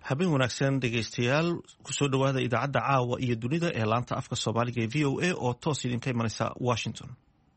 habeen wanaagsan dhegaystayaal kusoo dhawaada idaacadda caawa iyo dunida ee laanta afka soomaaliga ee v o a oo toos idinka imanaysa Washington.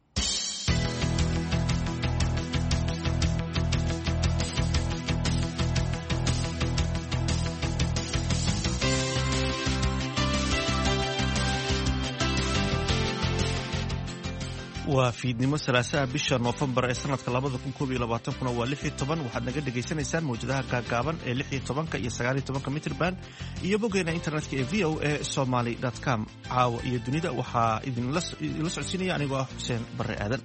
waa fiidnimo salaasaha bisha Noofambar ee sanadka 2021 waa 16 waxaad naga dhageysanaysaan mowjadaha gaagaaban ee 16 iyo 19 mitir band iyo boggeena internetka ee voasomali.com. caawa iyo dunida waxaa idinla socodsiinaya anigoo ah Xuseen Barre Aadan.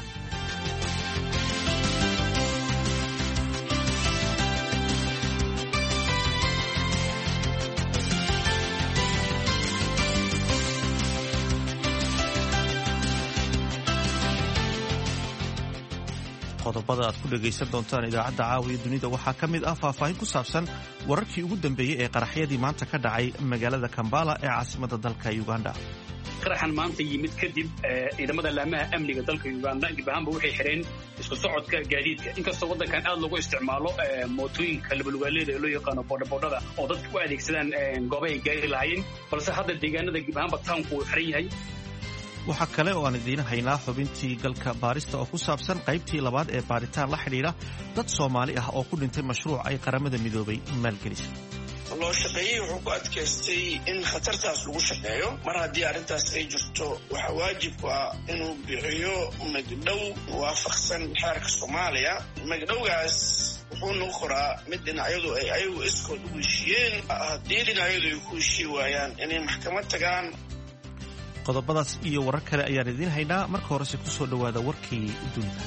qodobada aad ku dhagaysan doontaan idaacadda caawiya dunida waxaa ka mid ah faahfaahin ku saabsan wararkii ugu dambeeyey ee qaraxyadii maanta ka dhacay magaalada Kampala ee caasimadda dalka Uganda. qaraxan maanta yimid kadib ciidamada laamaha amniga dalka Uganda gibahanba waxay xireen isku socodka gaadiidka inkastoo wadankan aad loogu isticmaalo mootooyinka labalugaaleyda ee loo yaqaano boodhaboodhada oo dadku u adeegsadaan goobaha ay gaari lahaayeen balse hadda deegaanada gibahanba tawnku uu xiran yahay. waxaa kale oo aan idiin haynaa xubintii galka baarista oo ku saabsan qaybtii labaad ee baaritaan la xidhiidha dad Soomaali ah oo ku dhintay mashruuc ay qaramada midoobay maalgelisay. loo shaqeeyey wuxuu ku adkaystay in khatartaas lagu shaqeeyo mar haddii arrintaas ay jirto waxaa waajib ku ah inuu bixiyo magdhow waafaqsan xeerka Soomaaliya. magdhowgaas wuxuu noqon karaa mid dhinacyadu ay ayagu iskood ugu heshiiyeen haddii dhinacyadu ay ku heshii waayaan inay maxkamad tagaan. qodobadaas iyo warar kale ayaan idiin haynaa. marka horese ku soo dhawaada warkii dunida.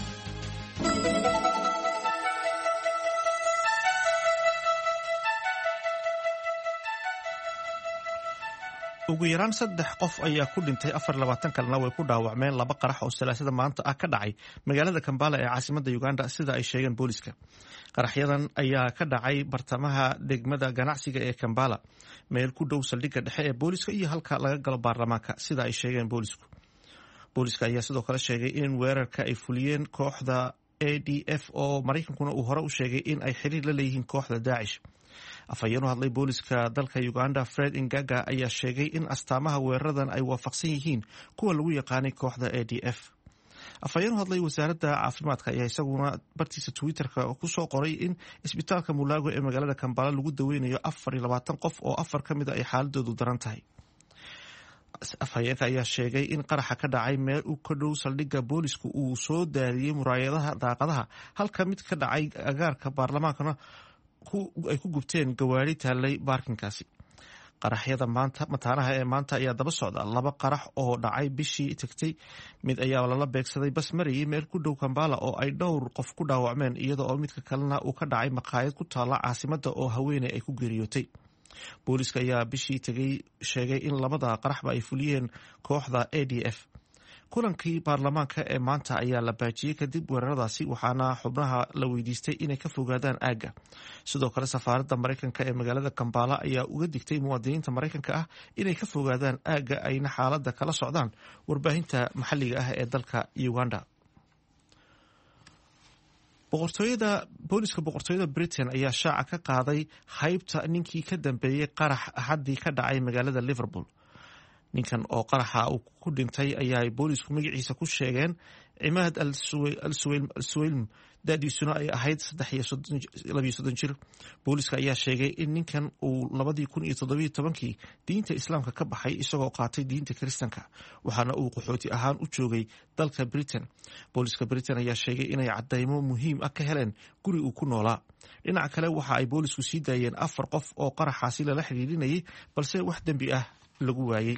ugu yaraan 3 qof ayaa ku dhintay 24 kalena way ku dhaawacmeen 2 qarax oo salaasada maanta ah ka dhacay magaalada Kampala ee caasimadda Uganda sida ay sheegeen booliska. qaraxyadan ayaa ka dhacay bartamaha degmada ganacsiga ee Kampala meel ku dhow saldhigga dhexe ee booliska iyo halka laga galo baarlamaanka sida ay sheegeen boolisku. booliska ayaa sidoo kale sheegay in weerarka ay fuliyeen kooxda ADF oo Mareykankuna uu hore u sheegay in ay xiriir la leeyihiin kooxda Daesh. afhayeen u hadlay booliska dalka Uganda Fred Ngaga ayaa sheegay in astaamaha weeraradan ay waafaqsan yihiin kuwa lagu yaqaanay kooxda ADF. afhayeen u hadlay wasaaradda caafimaadka ayaa isaguna bartiisa Twitterka ku soo qoray in isbitaalka Mulago ee magaalada Kampala lagu daweynayo 24 qof oo 4 ka mid ah ay xaaladoodu daran tahay. afhayeenka ayaa sheegay in qaraxa ka dhacay meel u ka dhow saldhigga boolisku uu soo daariyay muraayadaha daaqadaha halka mid ka dhacay agaarka baarlamaankana ay ku gubteen gawaari taalay baarkinkaasi. qaraxyada mataanaha ee maanta ayaa daba socda 2 qarax oo dhacay bishii tagtay. mid ayaa lala beegsaday bas marayay meel ku dhow Kampala oo ay dhowr qof ku dhaawacmeen iyada oo midka kalena uu ka dhacay maqaayad ku taala caasimadda oo haweeney ay ku geeriyootay. booliska ayaa bishii tagay sheegay in 2 qaraxba ay fuliyeen kooxda ADF. kulankii baarlamaanka ee maanta ayaa la baajiyey kadib weeraradaasi waxaana xubnaha la weydiistay inay ka fogaadaan aagga. sidoo kale safaaradda Mareykanka ee magaalada Kampala ayaa uga digtay muwaadiniinta Mareykanka ah inay ka fogaadaan aagga ayna xaaladda kala socdaan warbaahinta maxalliga ah ee dalka Uganda. booliska boqortooyada Britain ayaa shaaca ka qaaday haybta ninkii ka dambeeyey qarax axadii ka dhacay magaalada Liverpool. ninkan oo qaraxa uu ku dhintay ayaa boolisku magaciisa ku sheegeen Imaad al-Suwaylm da'diisuna ay ahayd 32 jir. booliska ayaa sheegay in ninkan uu 2017 diinta islaamka ka baxay isagoo qaatay diinta Kiristaanka waxaana uu qaxooti ahaan u joogay dalka Britain. booliska Britain ayaa sheegay inay cadeymo muhiim ah ka heleen guri uu ku noolaa. dhinaca kale waxa ay boolisku sii daayeen 4 qof oo qaraxaasi lala xiriirinayay balse wax dambi ah lagu waayay.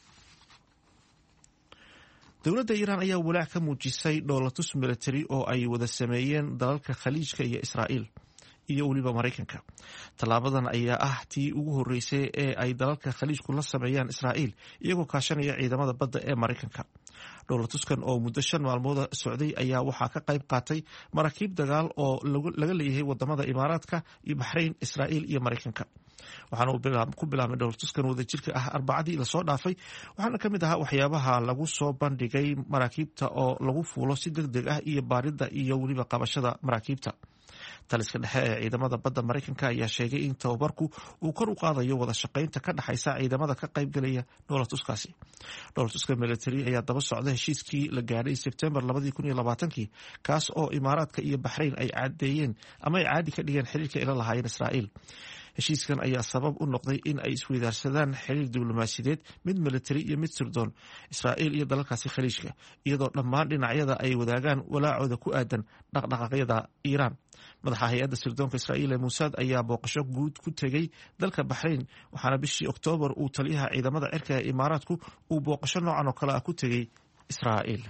dowladda Iiraan ayaa walaac ka muujisay dhoolatus military oo ay wada sameeyeen dalalka Khaliijka iyo Israa'iil iyo waliba Mareykanka. tallaabadan ayaa ah tii ugu horeysay ee ay dalalka Khaliijku la sameeyaan Israa'iil iyagoo kaashanaya ciidamada badda ee Mareykanka. dhoolatuskan oo muddo 5 maalmood socday ayaa waxaa ka qayb qaatay maraakiib dagaal oo laga leeyahay wadamada Imaaraadka iyo Bahrain, Israa'iil iyo Mareykanka. waxaana uu ku bilaabmay dhoolatuskan wadajirka ah Arbacadii la soo dhaafay waxaana ka mid ahaa waxyaabaha lagu soo bandhigay maraakiibta oo lagu fuulo si degdeg ah iyo baaridda iyo weliba qabashada maraakiibta. taliska dhexe ee ciidamada badda Mareykanka ayaa sheegay in tababarku uu kor u qaadayo wada shaqaynta ka dhaxaysa ciidamada ka qaybgalaya dhoolatuskaasi. Dhoolatuska military ayaa daba socda heshiiskii la gaadhay Sebtembar 2020 kaas oo Imaaraadka iyo Bahrain ay cadeeyeen ama ay caadi ka dhigeen xiriirka ila lahaayeen Israa'iil. Heshiiskan ayaa sabab u noqday in ay isweydaarsadaan xiriir diblomaasiyadeed, mid military iyo mid sirdoon Israa'iil iyo dalalkaasi khaliijka, iyadoo dhammaan dhinacyada ay wadaagaan walaacooda ku aadan dhaqdhaqaaqyada Iiraan. Madaxa hay'adda sirdoonka Israa'iil ee Mossad ayaa booqasho guud ku tegay dalka Bahrain, waxaana bishii Oktoobar uu taliyaha ciidamada cirka ee Imaaraadku uu booqasho noocan oo kale ah ku tegay Israa'iil.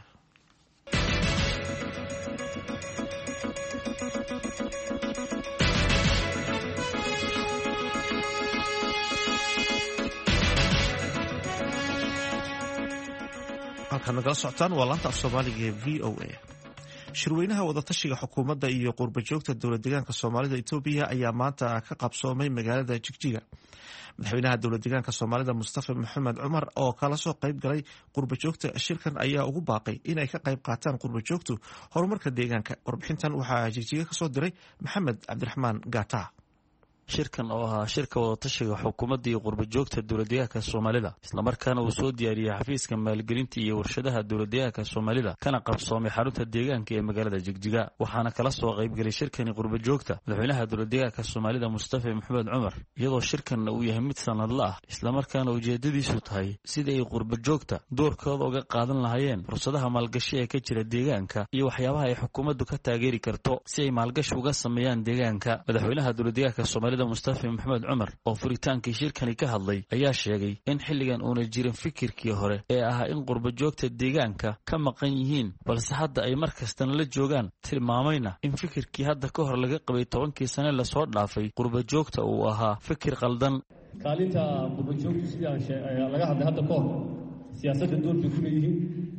halkaan nagala socotaan waa laanta af Soomaaliga ee VOA. Shirweynaha wadatashiga xukuumadda iyo qurba-joogta dowlad-deegaanka Soomaalida Itoobiya ayaa maanta ka qabsoomay magaalada Jigjiga. Madaxweynaha dowlad-deegaanka Soomaalida Mustafa Maxamed Cumar oo kala soo qayb galay qurba-joogta shirkan ayaa ugu baaqay inay ka qayb qaataan qurba-joogtu horumarka deegaanka. Warbixintan waxaa Jigjiga ka soo diray Maxamed Cabdiraxmaan Gaata. shirkan oo ahaa shirka wadatashiga xukuumadda iyo qurba-joogta dowlad-deegaanka Soomaalida isla markaana uu soo diyaariyay xafiiska maalgelinta iyo warshadaha dowlad-deegaanka Soomaalida kana qabsoomay xarunta deegaanka ee magaalada Jigjiga waxaana kala soo qayb galay shirkani qurba-joogta madaxweynaha dowlad-deegaanka Soomaalida Mustafa Maxamed Cumar iyadoo shirkan uu yahay mid sanadle ah isla markaana ujeedadiisu tahay sidii ay qurba-joogta doorkooda uga qaadan lahaayeen fursadaha maalgashi ee ka jira deegaanka iyo waxyaabaha ay xukuumaddu ka taageeri karto si ay maalgashi uga sameeyaan deegaanka. Madaxweynaha dowlad-deegaanka Soomaalida Mustafa Maxamed Cumar oo furitaankii shirkani ka hadlay ayaa sheegay in xilligan uuna jirin fikirkii hore ee ahaa in qurba-joogta deegaanka ka maqan yihiin balse hadda ay mar kastana la joogaan, tilmaamayna in fikirkii hadda ka hor laga qabay 10 sano la soo dhaafay qurba-joogta uu ahaa fikir qaldan. kaalinta qurba-joogtu sidaan laga hadlay hadda ka hor siyaasadda door bay ku leeyihiin,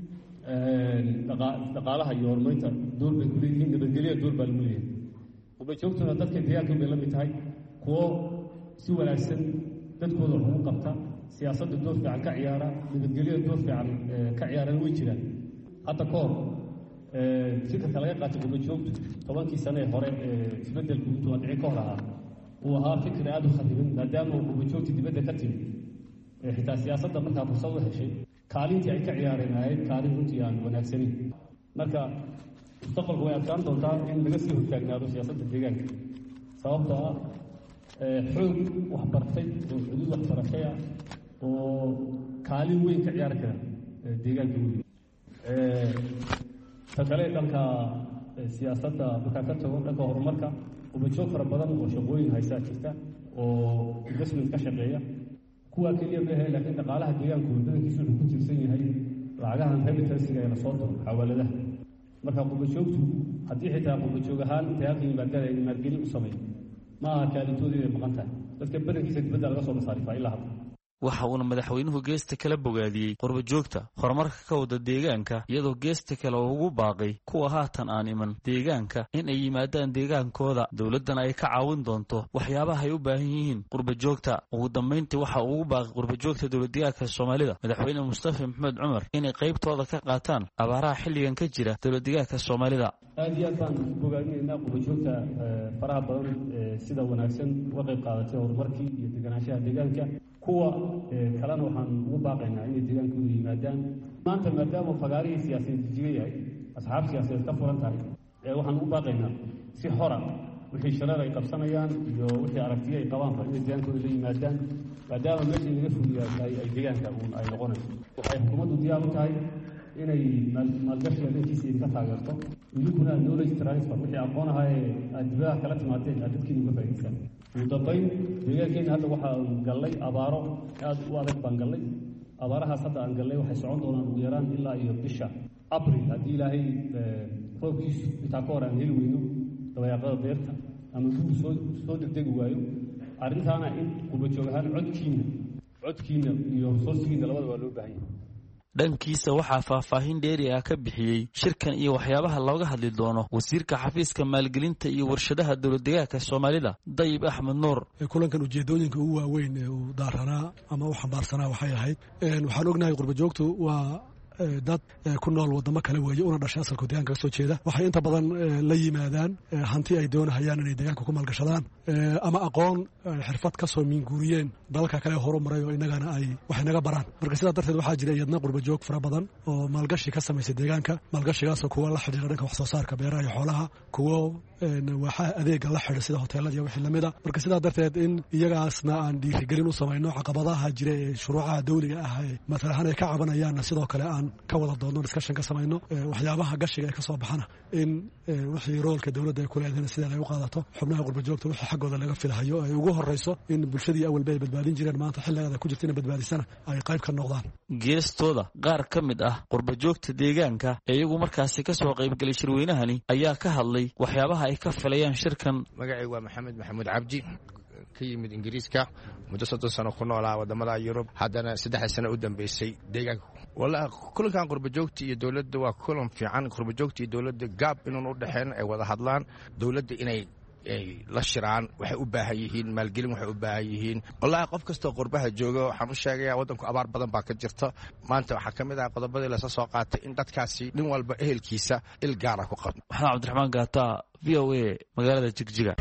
dhaqaalaha iyo horumarinta door bay ku leeyihiin, nabadgelyada door baa lagu leeyahay. qurba-joogtuna dadka deegaanka bay la mid tahay kuwo si wanaagsan dadkooda wax ugu qabta, siyaasadda door fiican ka ciyaara, nabadgelyada door fiican ka ciyaarana way jiraan. hadda ka hor fikirka laga qaatay qurba-joogtu 10 sano ee hore isbeddelku intuu dhicin ka hor ahaa uu ahaa fikir aad u khariban maadaama uu qurba-joogta dibadda ka timid xitaa siyaasadda markaa fursad u heshay kaalintii ay ka ciyaareen ahayd kaalin runtii aan wanaagsanin. marka mustaqbalku way adkaan doontaa in laga sii hortaagnaado siyaasadda deegaanka sababtoo ah xoog waxbartay oo xuduud waxbarashay ah oo kaalin weyn ka ciyaari kara deegaanka weyn. ta kale dhanka siyaasadda markaa ka tago dhanka horumarka qurba-joog fara badan oo shaqooyin haysaa jirta oo investment ka shaqeeya kuwaa keliya maahe laakiin dhaqaalaha deegaanku badankiisu wuxuu ku tiirsan yahay lacagahan remittansiga ee lasoo diro xawaaladaha. marka qurba-joogtu haddii xitaa qurba-joog ahaan intay halka yimaadaan ay maalgelin u sameeyo ma aha kaalintoodii bay maqan tahay, dadka badankiisa dibadda laga soo masaarifaa ilaa hadda. waxa uuna madaxweynuhu geesta kala bogaadiyey qurba-joogta horumarka ka wada deegaanka iyadoo geesta kale ugu baaqay kuwa haatan aan iman deegaanka in ay yimaadaan deegaankooda dowladdana ay ka caawin doonto waxyaabaha ay u baahan yihiin qurba-joogta. ugu dambayntii waxa ugu baaqay qurba-joogta dowlad-deegaanka Soomaalida madaxweyne Mustafa Maxamed Cumar inay qaybtooda ka qaataan abaaraha xilligan ka jira dowlad-deegaanka Soomaalida. aad iyo aad baan bogaadinaynaa qurba-joogta faraha badan sida wanaagsan uga qayb qaadatay horumarkii iyo deganaanshaha deegaanka. kuwa kalena waxaan ugu baaqaynaa inay deegaankooda yimaadaan. maanta maadaama fagaarihii siyaasadeed Jigjiga yahay, asxaab siyaasadeed ka furan tahay, waxaan ugu baaqaynaa si xora wixii shareer ay qabsanayaan iyo wixii aragtiyo ay qabaanba inay deegaankooda la yimaadaan maadaama meeshii laga fuliyaa ay deegaanka ay noqonayso. waxay xukuumaddu diyaar u tahay inay maalgashiga dhankiisa idinka taageerto, idinkuna knowledge transfer wixii aqoon ahaa ee aad dibadaha kala timaadeen aad dadkiina uga faa'iidaysaan. ugu dambayn deegaankeena hadda waxaan gallay abaaro aad u adag baan gallay. abaarahaas hadda aan gallay waxay socon doonaan ugu yaraan ilaa iyo bisha abril haddii ilaahay roobkiisu intaa ka hor aan heli weyno dabayaaqada beerta ama gugu soo degdegi waayo. arrintaana in qurba-joog ahaan codkiina iyo resourcigiina labada waa loo baahan yahay. dhankiisa waxaa faahfaahin dheeri ah ka bixiyey shirkan iyo waxyaabaha looga hadli doono wasiirka xafiiska maalgelinta iyo warshadaha dowlad-deegaanka Soomaalida Dayib Axmed Nuur. kulankan ujeedooyinka ugu waaweyn ee uu daaranaa ama u xambaarsanaa waxay ahayd waxaan ognahay qurba-joogtu waa dad ku nool wadamo kale weeye una dhashay asalka deegaanka ka soo jeeda waxay inta badan la yimaadaan hanti ay doonahayaan inay deegaanka ku maalgashadaan ama aqoon xirfad ka soo miinguuriyeen dalka kale horumaray oo inagana ay wax inaga baraan marka sidaa darteed waxaa jira iyadna qurba joog fara badan oo maalgashi ka samaysay deegaanka maalgashigaasoo kuwa la xidhiira dhanka wax soo saarka beeraha iyo xoolaha kuwo waxaa adeega la xidhiira sida hoteelada iyo wixii lamida marka sidaa darteed in iyagaasna aan dhiirigelin u samayno caqabadaha jira ee shuruucaha dawliga ah ee matalahaan ay ka cabanayaanna sidoo kale aan ka wada doodno discussion ka samayno waxyaabaha gashiga ee ka soo baxana in wixii roolka dawladda ay ku leedahay sideeda ay u qaadato xubnaha qurba joogta wixii xaggooda laga filahayo ay ugu horreyso in bulshadii awalba ay badbaadin jireen maanta xilligeeda ku jirta inay badbaadisana ay qayb ka noqdaan geestooda qaar ka mid ah qurba joogta deegaanka ee iyagu markaasi ka soo qaybgelay shirweynahani ayaa ka hadlay waxyaabaha ay ka filayaan shirkan. magacay waa maxamed cabdi ka yimid ingiriiska muddo 30 sano ku noolaa wadamada Yurub haddana 3 sano u dambeysay deegaanka walaal kulankan qurba joogta iyo dawladda waa kulan fiican qurba joogta iyo dawladda gaab inuu u dhaxeen ay wada hadlaan dawladda inay la shiraan waxay u baahan yihiin maalgelin waxay u baahan yihiin wallahi qof kasta qurbaha jooga waxaan u sheegayaa wadanku abaar badan baa ka jirta maanta waxa kamid ah qodobadii la soo qaatay in dadkaasi nin walba ehelkiisa il gaar ah ku qabto. waxaan Cabdiraxmaan Gaata VOA magaalada Jigjiga.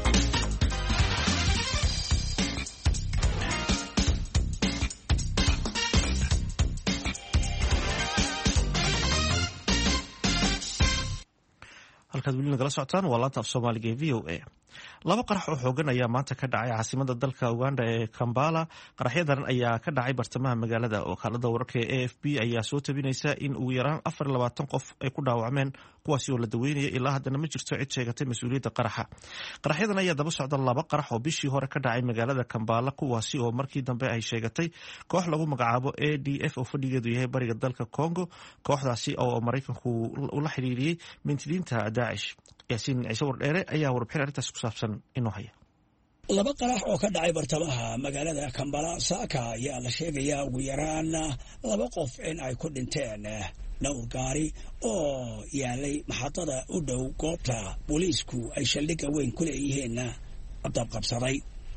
halkaad weli nagala socotaan waa laanta af soomaaliga ee VOA. laba qarax oo xoogan ayaa maanta ka dhacay caasimada dalka Uganda ee Kampala. qaraxyadan ayaa ka dhacay bartamaha magaalada. wakaalada wararka ee AFP ayaa soo tabinaysa in ugu yaraan 24 qof ay ku dhaawacmeen kuwaasi oo la daweynaya ilaa haddana ma jirto cid sheegatay mas-uuliyadda qaraxa. qaraxyadan ayaa daba socda laba qarax oo bishii hore ka dhacay magaalada Kampala kuwaasi oo markii dambe ay sheegatay koox lagu magacaabo ADF oo fadhigeedu yahay bariga dalka Congo. kooxdaasi oo Mareykanku ula xiriiriyay mintidiinta Daesh. yaasiin ciise wardheere ayaa warbixin arrintaas ku saabsan inoo haya. laba qarax oo ka dhacay bartamaha magaalada Kampala saaka ayaa la sheegayaa ugu yaraan 2 qof in ay ku dhinteen dhowr gaari oo yaalay maxadada u dhow goobta booliisku ay shaldhigga weyn ku leeyihiin dab qabsaday.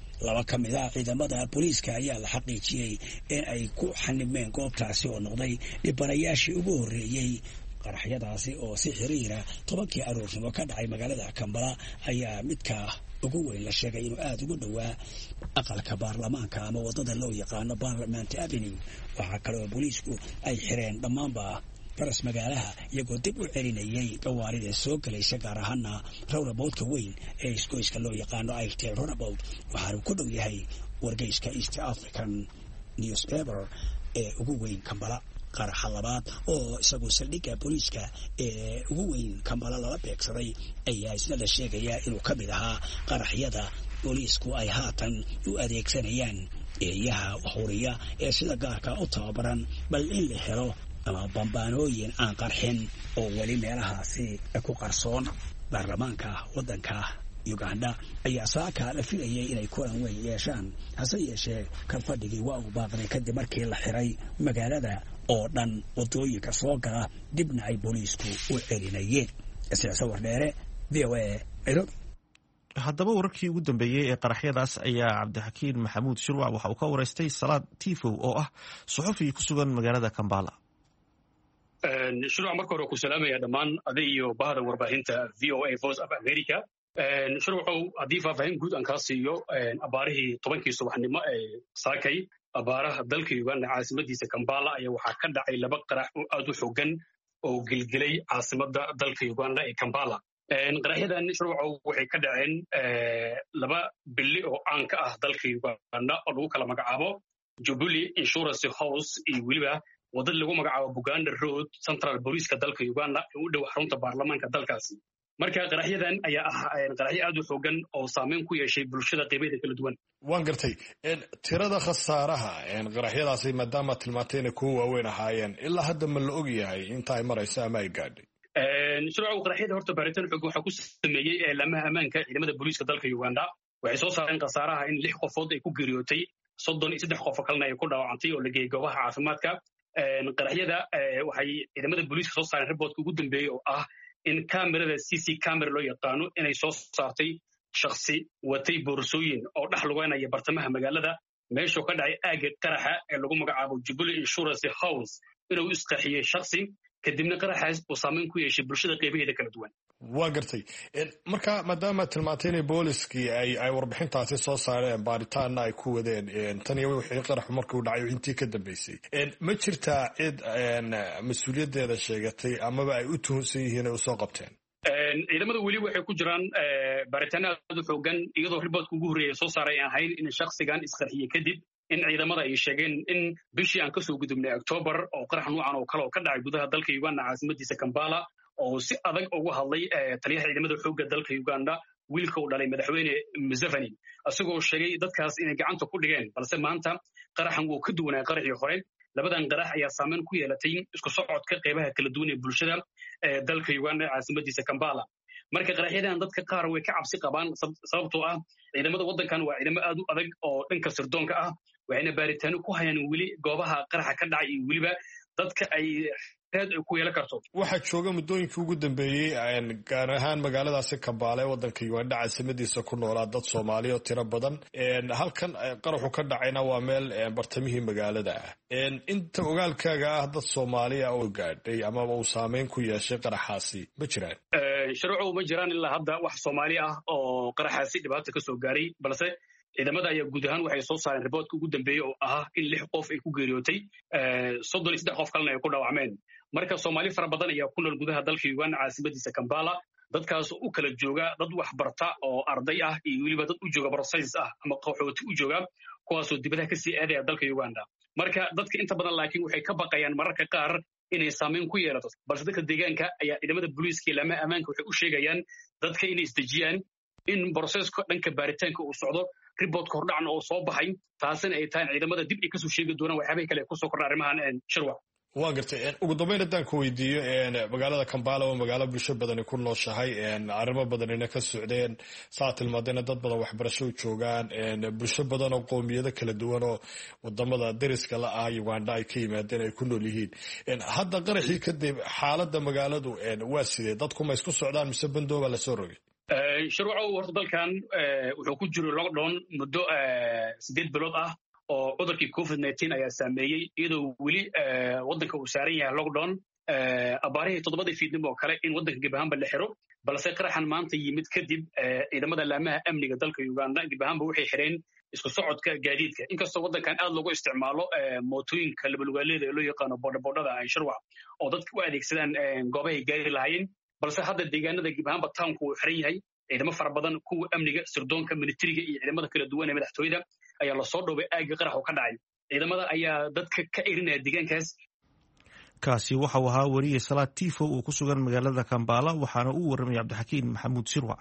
2 ka mid ah ciidamada booliiska ayaa la xaqiijiyey in ay ku xanibmeen goobtaasi oo noqday dhibanayaashii ugu horreeyey. qaraxyadaasi oo si xiriira 10kii aroornimo ka dhacay magaalada Kampala ayaa midka ugu weyn la sheegay inuu aad ugu dhowaa aqalka baarlamaanka ama wadada loo yaqaano Parliament Avenue. waxaa kale oo booliisku ay xireen dhammaanba faras magaalaha iyagoo dib u celinayay gawaarida soo galaysa gaar ahaana roundabout-ka weyn ee isgoyska loo yaqaano Airtel Roundabout. waxaanu ku dhow yahay wargeyska East African Newspaper ee ugu weyn Kampala. qaraxa labaad oo isagu saldhigga booliiska ee ugu weyn Kampala lala beegsaday ayaa isna la sheegayaa inuu ka mid ahaa qaraxyada booliisku ay haatan u adeegsanayaan eeyaha huriya ee sida gaarka u tababaran bal in la helo ama bambaanooyin aan qarxin oo weli meelahaasi ku qarsoon. baarlamaanka waddanka Uganda ayaa saaka la filayay inay kulan weyn yeeshaan hase yeeshee kan fadhigii waa uu baaqday kadib markii la xiray magaalada oo dhan wadooyinka soo gala dibna ay booliisku u celinayeen. siyaasad wardheere VOA Nairobi. haddaba wararkii ugu dambeeyey ee qaraxyadaas ayaa Cabdixakiin Maxamuud Shirwac waxa uu ka wareystay Salaad Tifow oo ah suxufi ku sugan magaalada Kampala. Shirwac marka hore ku salaamaya dhammaan aday iyo bahda warbaahinta VOA Voice of America. shirwacow haddii faahfaahin guud aan kaa siiyo abaarihii 10kii subaxnimo ee saakay abaaraha dalka Uganda caasimadiisa Kampala ayaa waxaa ka dhacay 2 qarax oo aad u xooggan oo gilgilay caasimada dalka Uganda ee Kampala. qaraxyadan shirwacow waxay ka dhaceen 2 billi oo caan ka ah dalka Uganda oo lagu kala magacaabo Jubilee Insurance House iyo weliba wadada lagu magacaabo Buganda Road Central Booliiska dalka Uganda ee u dhow xarunta baarlamaanka dalkaasi. marka qaraxyadan ayaa ah qaraxyo aad u xooggan oo saameyn ku yeeshay bulshada qaybaheeda kala duwan. waan gartay tirada khasaaraha qaraxyadaasi maadaama tilmaantayna kuwa waaweyn ahaayeen ilaa hadda ma la og yahay inta ay marayso ama ay gaadhay. shirwacow qaraxyada horta baaritaan xoog waxaa ku sameeyey eelaamaha ammaanka ciidamada booliiska dalka Uganda. waxay soo saareen khasaaraha in 6 qofood ay ku geeriyootay 33 qof kalena ay ku dhaawacantay oo la geeyay goobaha caafimaadka. qaraxyada waxay ciidamada booliiska soo saareen riboodka ugu dambeeyey oo ah in kamerada CC camera loo yaqaano inay soo saartay shakhsi watay boorsooyin oo dhex lugeynaya bartamaha magaalada meeshoo ka dhacay aaga qaraxa ee lagu magacaabo Jubilee Insurance House inuu isqaxiyey shakhsi kadibna qaraxaas uu saameyn ku yeeshay bulshada qaybaheeda kala duwan. waa gartay marka maadaama tilmaantay inay booliskii ay warbixintaasi soo saareen baaritaanna ay ku wadeen tan iyo wixii qaraxu markuu dhacay intii ka dambeysay ma jirtaa cid mas-uuliyaddeeda sheegatay amaba ay u tuhunsan yihiin ay usoo qabteen? ciidamada weli waxay ku jiraan baaritaano aad u xoogan iyadoo riboodka ugu horreeya soo saaray ahayn in shakhsigan isqarxiyey kadib in ciidamada ay sheegeen in bishii aan kasoo gudubnay October oo qarax noocan oo kale oo ka dhacay gudaha dalka Uganda caasimadiisa Kampala oo si adag ugu hadlay taliyaha ciidamada xoogga dalka Uganda wiilka uu dhalay madaxweyne Museveni asagoo sheegay dadkaas inay gacanta ku dhigeen balse maanta qaraxan uu ka duwanaa qaraxii hore. labadan qarax ayaa saameyn ku yeelatay isku socodka qaybaha kala duwan ee bulshada dalka Uganda caasimadiisa Kampala. marka qaraxyadan dadka qaar way ka cabsi qabaan sababtoo ah ciidamada waddankan waa ciidamo aad u adag oo dhanka sirdoonka ah waxayna baaritaano ku hayaan weli goobaha qaraxa ka dhacay iyo weliba dadka ay aad ku yeelan karto. waxaa jooga muddooyinkii ugu dambeeyey gaar ahaan magaaladaasi Kampala ee waddanka Uganda caasimadiisa ku noolaa dad Soomaali oo tiro badan halkan qaraxu ka dhacayna waa meel bartamihii magaalada ah. inta ogaalkaaga ah dad Soomaali ah oo gaadhay ama uu saameyn ku yeeshay qaraxaasi ma jiraan? sharcu ma jiraan ilaa hadda wax Soomaali ah oo qaraxaasi dhibaato ka soo gaaray balse ciidamada ayaa guud ahaan waxay soo saareen riboodka ugu dambeeyey oo ah in 6 qof ay ku geeriyootay 33 qof kalena ay ku dhaawacmeen. marka Soomaali fara badan ayaa ku nool gudaha dalka Uganda caasimadiisa Kampala dadkaas u kala jooga dad wax barta oo arday ah iyo weliba dad u jooga process ah ama qaxooti u jooga kuwaasoo dibadaha ka sii aadaya dalka Uganda. marka dadka inta badan laakiin waxay ka baqayaan mararka qaar inay saameyn ku yeelato balse dadka deegaanka ayaa ciidamada booliiska iyo laamaha ammaanka waxay u sheegayaan dadka inay isdejiyaan in processka dhanka baaritaanka uu socdo riboodka hordhacna oo soo baxay taasina ay tahay ciidamada dib ay kasoo sheegi doonaan waxyaabay kale ku soo kordha arrimahan shirwa. waa gartay ugu dambeyn haddaan ku weydiiyo magaalada Kampala oo magaalo bulsho badan ku nooshahay arrimo badanina ka socdeen saa tilmaadayna dad badan waxbarasho u joogaan bulsho badan oo qoomiyado kala duwan oo wadamada dariska la ah Uganda ay ka yimaadeen ay ku nool yihiin hadda qaraxii kadib xaaladda magaaladu waa sidee dadku ma isku socdaan mise bandooba la soo rogay? sharwaco horta dalkan wuxuu ku jiro lockdown muddo 8 bilood ah oo cudurkii COVID-19 ayaa saameeyey iyadoo weli waddanka uu saaran yahay lockdown abaarihii 7 fiidnimo oo kale in waddanka gebahanba la xiro balse qaraxan maanta yimid kadib ciidamada laamaha amniga dalka Uganda gebahanba waxay xireen isku socodka gaadiidka inkastoo waddankan aad loogu isticmaalo mootooyinka labalugaaleeda ee loo yaqaano boodhaboodhada ay shirwac oo dadka u adeegsadaan goobahay gaari lahaayeen balse hadda deegaanada gebahanba townku uu xiran yahay ciidamo fara badan kuwa amniga sirdoonka militariga iyo ciidamada kala duwan ee madaxtooyada ayaa la soo dhoobay aagga qarax oo ka dhacay ciidamada ayaa dadka ka erinaya deegaankaas. kaasi waxa uu ahaa wariye Salaad Tifo oo ku sugan magaalada Kampala waxaana uu warramay Cabdixakiin Maxamuud Sirwac.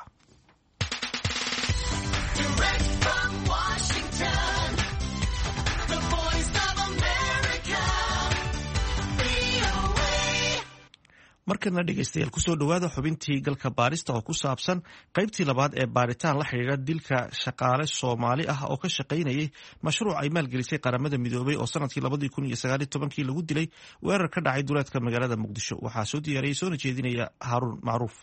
markana dhegeystayaal kusoo dhawaada xubintii galka baarista oo ku saabsan qaybtii labaad ee baaritaan la xidhiidha dilka shaqaale Soomaali ah oo ka shaqaynayay mashruuc ay maalgelisay qaramada midoobay oo sanadkii 2019 lagu dilay weerar ka dhacay duleedka magaalada Muqdisho. waxaa soo diyaariyay soona jeedinaya Haarun Macruuf.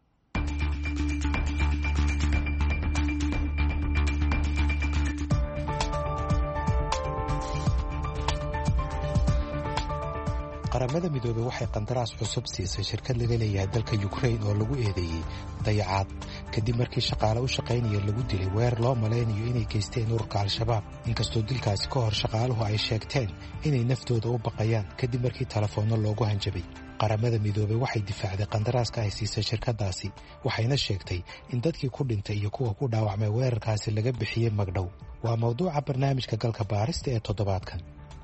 qaramada midoobey waxay qandaraas cusub siisay shirkad laga leeyahay dalka Ukraine oo lagu eedeeyey dayacaad kadib markii shaqaale u shaqaynaya lagu dilay weerar loo malaynayo inay geysteen ururka Al-Shabaab. inkastoo dilkaasi ka hor shaqaaluhu ay sheegteen inay naftooda u baqayaan kadib markii telefoonno loogu hanjabay. qaramada midoobey waxay difaacday qandaraaska ay siisay shirkadaasi waxayna sheegtay in dadkii ku dhintay iyo kuwa ku dhaawacmay weerarkaasi laga bixiyey magdhow. waa mawduuca barnaamijka galka baarista ee toddobaadkan.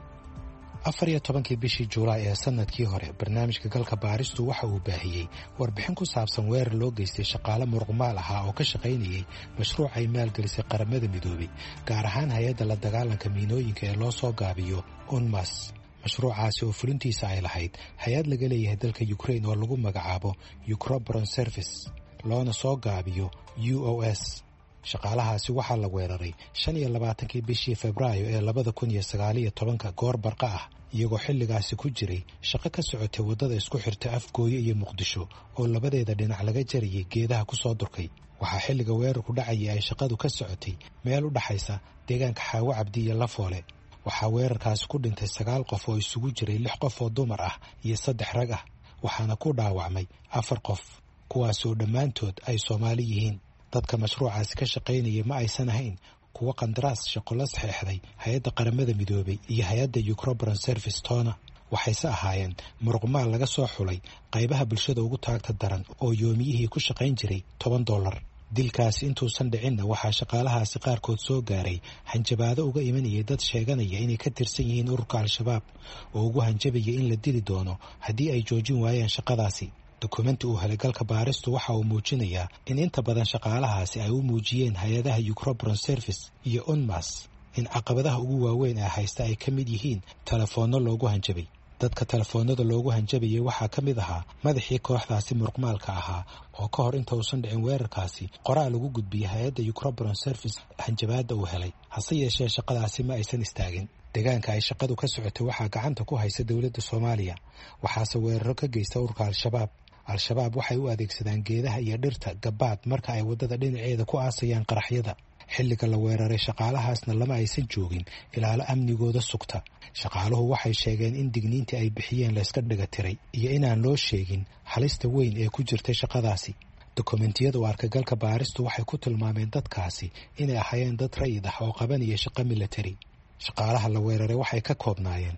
14 bishii Juulaay ee sanadkii hore barnaamijka galka baaristu waxa uu baahiyey warbixin ku saabsan weerar loo geystay shaqaale muruqmaal ah oo ka shaqaynayay mashruuc ay maalgelisay qaramada midoobey gaar ahaan hay'adda la dagaalanka miinooyinka ee loo soo gaabiyo UNMAS. mashruucaasi oo fulintiisa ay lahayd hay'ad laga leeyahay dalka Ukraine oo lagu magacaabo Ukроборонь Service loona soo gaabiyo UOS. shaqaalahaasi waxaa la weeraray 25 bishii Febraayo ee 2019 goor barqa ah iyagoo xilligaasi ku jiray shaqo ka socotay wadada isku xirta Afgooye iyo Muqdisho oo labadeeda dhinac laga jariyay geedaha ku soo durkay. waxaa xilliga weerarku dhacayay ay shaqadu ka socotay meel u dhaxaysa deegaanka Xaawo Cabdi iyo Lafoole. waxaa weerarkaasi ku dhintay 9 qof oo isugu jiray 6 qof oo dumar ah iyo 3 rag ah, waxaana ku dhaawacmay 4 qof, kuwaasoo dhammaantood ay Soomaali yihiin. dadka mashruucaasi ka shaqaynaya ma aysan ahayn kuwa qandaraas shaqo la saxeexday hay'adda qaramada midoobay iyo hay'adda Ukraine Service Tona. waxayse ahaayeen muruqmaal laga soo xulay qaybaha bulshada ugu taagta daran oo yoomiyihii ku shaqayn jiray $10. dilkaasi intuusan dhicinna waxaa shaqaalahaasi qaarkood soo gaaray hanjabaado uga imanayay dad sheeganaya inay ka tirsan yihiin ururka Al-Shabaab oo ugu hanjabaya in la dili doono haddii ay joojin waayaan shaqadaasi. dukumenti uu helay galka baaristu waxa uu muujinayaa in inta badan shaqaalahaasi ay u muujiyeen hay-adaha Ukraine Service iyo UNMAS in caqabadaha ugu waaweyn ee haysta ay ka mid yihiin telefoonno loogu hanjabay. dadka telefoonada loogu hanjabayay waxaa ka mid ahaa madaxii kooxdaasi muruqmaalka ahaa oo ka hor inta uusan dhicin weerarkaasi qoraal ugu gudbiyay hay'adda Ukraine Service hanjabaada uu helay. hase yeeshee shaqadaasi ma aysan istaagin. deegaanka ay shaqadu ka socotay waxaa gacanta ku haysa dowladda Soomaaliya, waxaase weeraro ka geysta ururka Al-Shabaab. Al-Shabaab waxay u adeegsadaan geedaha iyo dhirta gabaad marka ay wadada dhinaceeda ku aasayaan qaraxyada. xilliga la weeraray shaqaalahaasna lama aysan joogin ilaalo amnigooda sugta. shaqaaluhu waxay sheegeen in digniintii ay bixiyeen la iska dhiga tiray iyo inaan loo sheegin halista weyn ee ku jirtay shaqadaasi. dokumentiyada u arkagalka baaristu waxay ku tilmaameen dadkaasi inay ahaayeen dad rayid ah oo qabanaya shaqo military. shaqaalaha la weeraray waxay ka koobnaayeen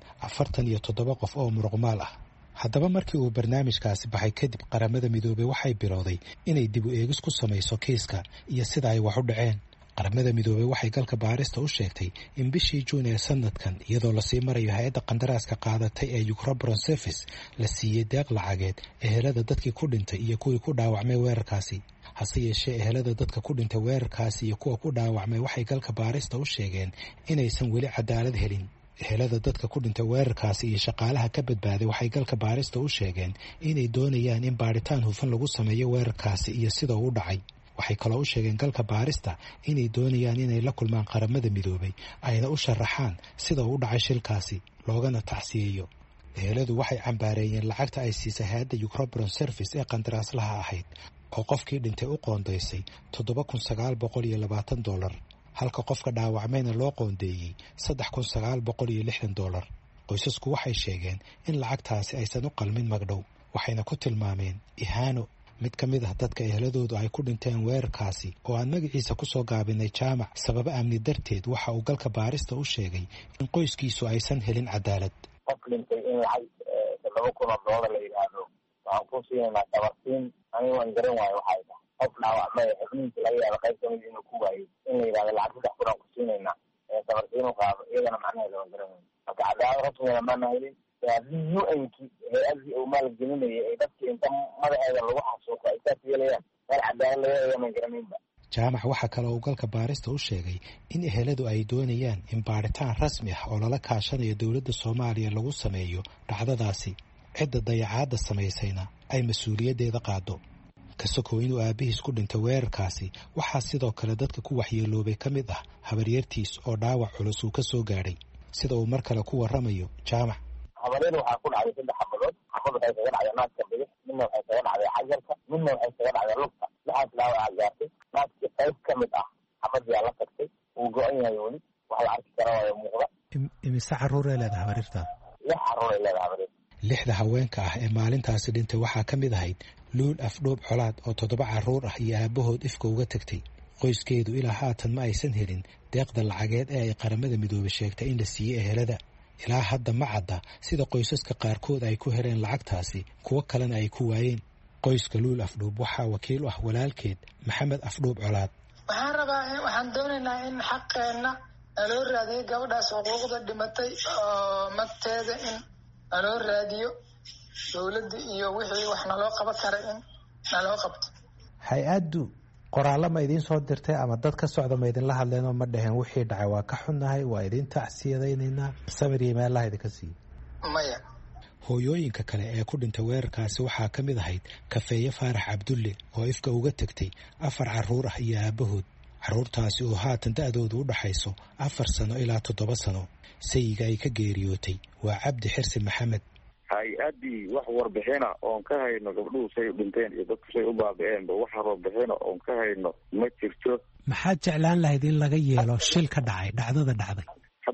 47 qof oo muruqmaal ah. haddaba markii uu barnaamijkaasi baxay kadib qaramada midoobay waxay bilowday inay dib u eegis ku samayso kiiska iyo sida ay wax u dhaceen. qaramada midoobay waxay galka baarista u sheegtay in bishii Juun ee sanadkan iyadoo la sii marayo hay'adda qandaraaska qaadatay ee Ukraine Service la siiyay deeq lacageed ehelada dadkii ku dhintay iyo kuwii ku dhaawacmay weerarkaasi. hase yeeshee ehelada dadka ku dhintay weerarkaasi iyo kuwa ku dhaawacmay waxay galka baarista u sheegeen inaysan weli cadaalad helin. ehelada dadka ku dhintay weerarkaasi iyo shaqaalaha ka badbaaday waxay galka baarista u sheegeen inay doonayaan in baaritaan hufan lagu sameeyo weerarkaasi iyo sida uu dhacay. waxay kaloo u sheegeen galka baarista inay doonayaan inay la kulmaan qaramada midoobay ayna u sharaxaan sida uu dhacay shilkaasi loogana tacsiyeeyo. eheladu waxay cambaareeyeen lacagta ay siisay hay'adda Ukraine Service ee qandaraaslaha ahayd oo qofkii dhintay u qoondaysay $7,920, halka qofka dhaawacmayna loo qoondeeyey $3,960. qoysasku waxay sheegeen in lacagtaasi aysan u qalmin magdhow, waxayna ku tilmaameen ihaano. mid ka mid ah dadka eheladoodu ay ku dhinteen weerarkaasi oo aan magaciisa ku soo gaabinay jaamac sababo amni darteed waxa uu galka baarista u sheegay in qoyskiisu aysan helin cadaalad. qof dhintay in lacag $7,000 la yidhaahdo waxaan ku siinaynaa dabarsiin aniga waan garan waayo waxay tahay. qof dhaawacmay xubnihiisa laga yaaba qayb kamid inuu ku waayey in la yidhahdo lacag $3,000 ku siinaynaa dabarsiin u qaado iyagana macnaheeda waan garan waayo. marka cadaalad rasmiga maana helin. haddii UN-ki hay-adii uu maalgelinayay ay dadkii inta madaxeeda lagu xasuuqo ay saas yeelayaan meel cadaalad laga eegaman garanaynba. jaamac waxaa kale uu galka baarista u sheegay in eheladu ay doonayaan in baaritaan rasmi ah oo lala kaashanayo dowladda Soomaaliya lagu sameeyo dhacdadaasi. cidda dayacaadda samaysayna ay mas-uuliyaddeeda qaado. kasakoo inuu aabihiis ku dhintay weerarkaasi waxaa sidoo kale dadka ku waxyeeloobay ka mid ah habaryartiis oo dhaawac culus uu ka soo gaadhay, sida uu mar kale ku warramayo jaamac. habaryada waxaa ku dhacday 3 xabadood. xabad waxay kaga dhacday naaska bidix, midna waxay kaga dhacday xajarka, midna waxay kaga dhacday lugta. waxaas dhaawaca gaartay. naaskii qayb ka mid ah xabadyaa la tagtay, wuu go-an yahay weli, wax la arki kara waayo muuqda. imise carruuray leedahay habaryarta? 6 carruuray leedahay habaryarta. 6 haweenka ah ee maalintaasi dhintay waxaa ka mid ahayd Luul Afdhoob Colaad oo 7 carruur ah iyo aabahood ifka uga tagtay. qoyskeedu ilaa haatan ma aysan helin deeqda lacageed ee ay qaramada midoobay sheegtay in la siiyey ehelada. ilaa hadda ma cadda sida qoysaska qaarkood ay ku heleen lacagtaasi, kuwo kalena ay ku waayeen. qoyska Luul Afdhoob waxaa wakiil u ah walaalkeed Maxamed Afdhoob Colaad. waxaan doonaynaa in xaqeenna loo raadiyo gabadhaas xuquuqda dhimatay oo magteeda in loo raadiyo. dowladda iyo wixii wax naloo qaban kara in naloo qabto. hay-addu qoraallo ma idiin soo dirtay ama dad ka socda ma idinla hadleenoo ma dhaheen wixii dhacay waa ka xunnahay, waa idin tacsiyadaynaynaa, samir iyo meelaha idinka siiye? maya. hooyooyinka kale ee ku dhintay weerarkaasi waxaa ka mid ahayd Kafeeye Faarax Cabdulle oo ifka uga tagtay 4 carruur ah iyo aabahood. carruurtaasi oo haatan da'doodu u dhaxayso 4 sano ilaa 7 sano. sayiga ay ka geeriyootay waa Cabdi Xirsi Maxamed. hay-addii wax warbixina oon ka hayno gabdhuhu say u dhinteen iyo dadku say u baabi'eenba wax warbixina oon ka hayno ma jirto. maxaad jeclaan lahayd in laga yeelo shil ka dhacay, dhacdada dhacday? haddii dadka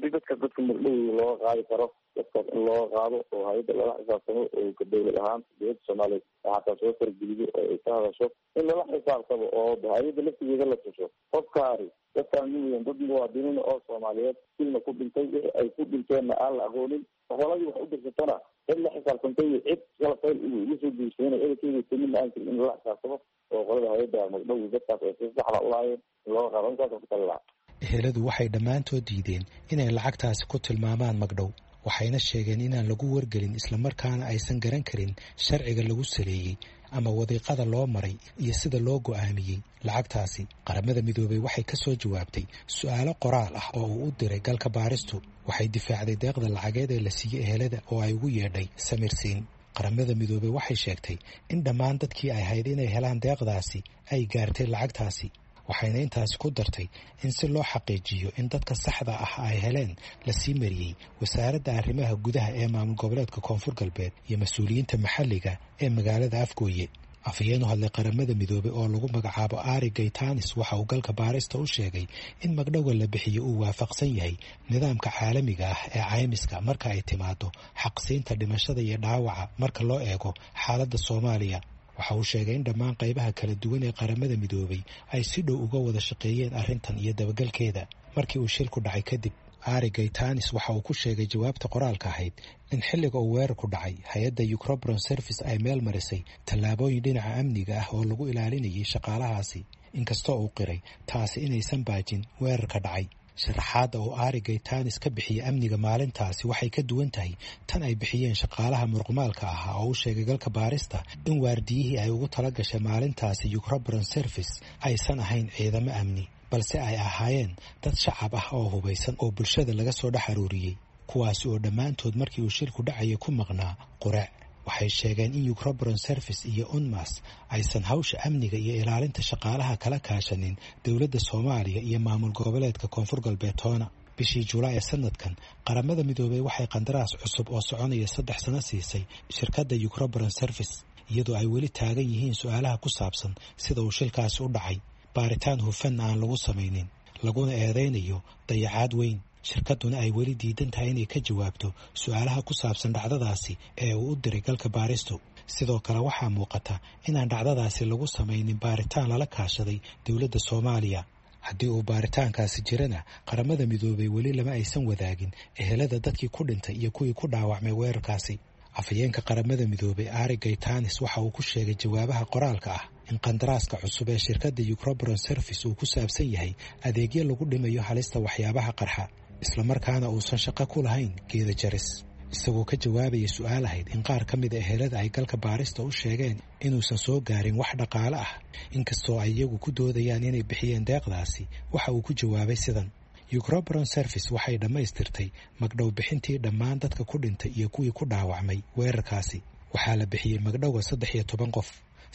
dadka magdhowda looga qaadi karo dadkaas in looga qaado oo hay-adda lala xisaabtamo oo ka dawlad ahaan dowladda soomaaliyeed xataa soo fargelido oo ay ka hadasho in lala xisaabtamo oo hay-adda laftigeeda la tusho qofkaani dadkaan miyan dad muwaadiniin oo soomaaliyeed silna ku dhintay ay ku dhinteenna aan la aqoonin holadii wax u dirsatana cid la xisaabtantay cid galafayl ugu soo geysanay edakeeda tamin aan jirin in lala xisaabtamo oo qolada hay-adda magdhowda dadkaas ay si saxda u lahaayeen in looga qaado intaasa ku tali lahaa. eheladu waxay dhammaantood diideen inay lacagtaasi ku tilmaamaan magdhow, waxayna sheegeen inaan lagu wargelin islamarkaana aysan garan karin sharciga lagu saleeyey ama wadiiqada loo maray iyo sida loo go'aamiyey lacagtaasi. qaramada midoobay waxay ka soo jawaabtay su'aalo qoraal ah oo uu u diray galka baaristu. waxay difaacday deeqda lacageed ee la siiyey ehelada oo ay ugu yeedhay samirsiin. qaramada midoobay waxay sheegtay in dhammaan dadkii ay hayd inay helaan deeqdaasi ay gaartay lacagtaasi, waxayna intaasi ku dartay in si loo xaqiijiyo in dadka saxda ah ay heleen la sii mariyey wasaaradda arrimaha gudaha ee maamul goboleedka koonfur galbeed iyo mas-uuliyiinta maxalliga ee magaalada Afgooye. afhayeen u hadlay qaramada midoobay oo lagu magacaabo Ari Gaytanis waxa uu galka baarista u sheegay in magdhowga la bixiyo uu waafaqsan yahay nidaamka caalamiga ah ee caymiska marka ay timaado xaqsiinta dhimashada iyo dhaawaca marka loo eego xaaladda Soomaaliya. waxa uu sheegay in dhammaan qaybaha kala duwan ee qaramada midoobay ay si dhow uga wada shaqeeyeen arrintan iyo dabagalkeeda. markii uu shilku dhacay kadib, Ari Gaytanis waxa uu ku sheegay jawaabta qoraalka ahayd in xilliga uu weerarku dhacay hay-adda Ukraine Service ay meel marisay tallaabooyin dhinaca amniga ah oo lagu ilaalinayay shaqaalahaasi, inkastoo uu qiray taasi inaysan baajin weerarka dhacay. sharaxaadda oo Ari Gaytanis ka bixiyay amniga maalintaasi waxay ka duwan tahay tan ay bixiyeen shaqaalaha muruqmaalka ahaa oo u sheegay galka baarista in waardiyihii ay ugu tala gashay maalintaasi Ukraine Service aysan ahayn ciidamo amni, balse ay ahaayeen dad shacab ah oo hubaysan oo bulshada laga soo dhex aruuriyey, kuwaasi oo dhammaantood markii uu shilku dhacaya ku maqnaa quraac. waxay sheegeen in Ukraine Service iyo UNMAS aysan hawsha amniga iyo ilaalinta shaqaalaha kala kaashanin dowladda Soomaaliya iyo maamul goboleedka koonfur galbeed toona. bishii Juulaay ee sanadkan, qaramada midoobay waxay qandaraas cusub oo soconaya 3 sano siisay shirkadda Ukraine Service, iyadoo ay weli taagan yihiin su'aalaha ku saabsan sida uu shilkaasi u dhacay. baaritaan hufan aan lagu samaynin, laguna eedeynayo dayacaad weyn. shirkadduna ay weli diidan tahay inay ka jawaabto su'aalaha ku saabsan dhacdadaasi ee uu u diray galka baaristu. sidoo kale waxaa muuqata inaan dhacdadaasi lagu samaynin baaritaan lala kaashaday dowladda Soomaaliya. haddii uu baaritaankaasi jirana, qaramada midoobay weli lama aysan wadaagin ehelada dadkii ku dhintay iyo kuwii ku dhaawacmay weerarkaasi. afhayeenka qaramada midoobay Ari Gaytanis waxa uu ku sheegay jawaabaha qoraalka ah in qandaraaska cusub ee shirkadda Ukraine Service uu ku saabsan yahay adeegyo lagu dhimayo halista waxyaabaha qarxa, islamarkaana uusan shaqo ku lahayn geeda jaris. isagoo ka jawaabaya su'aal ahayd in qaar ka mid a ehelada ay galka baarista u sheegeen inuusan soo gaarin wax dhaqaale ah, inkastoo ay iyagu ku doodayaan inay bixiyeen deeqdaasi, waxa uu ku jawaabay sidan: Ukraine Service waxay dhammaystirtay magdhow bixintii dhammaan dadka ku dhintay iyo kuwii ku dhaawacmay weerarkaasi. waxaa la bixiyey magdhowga 13 qof,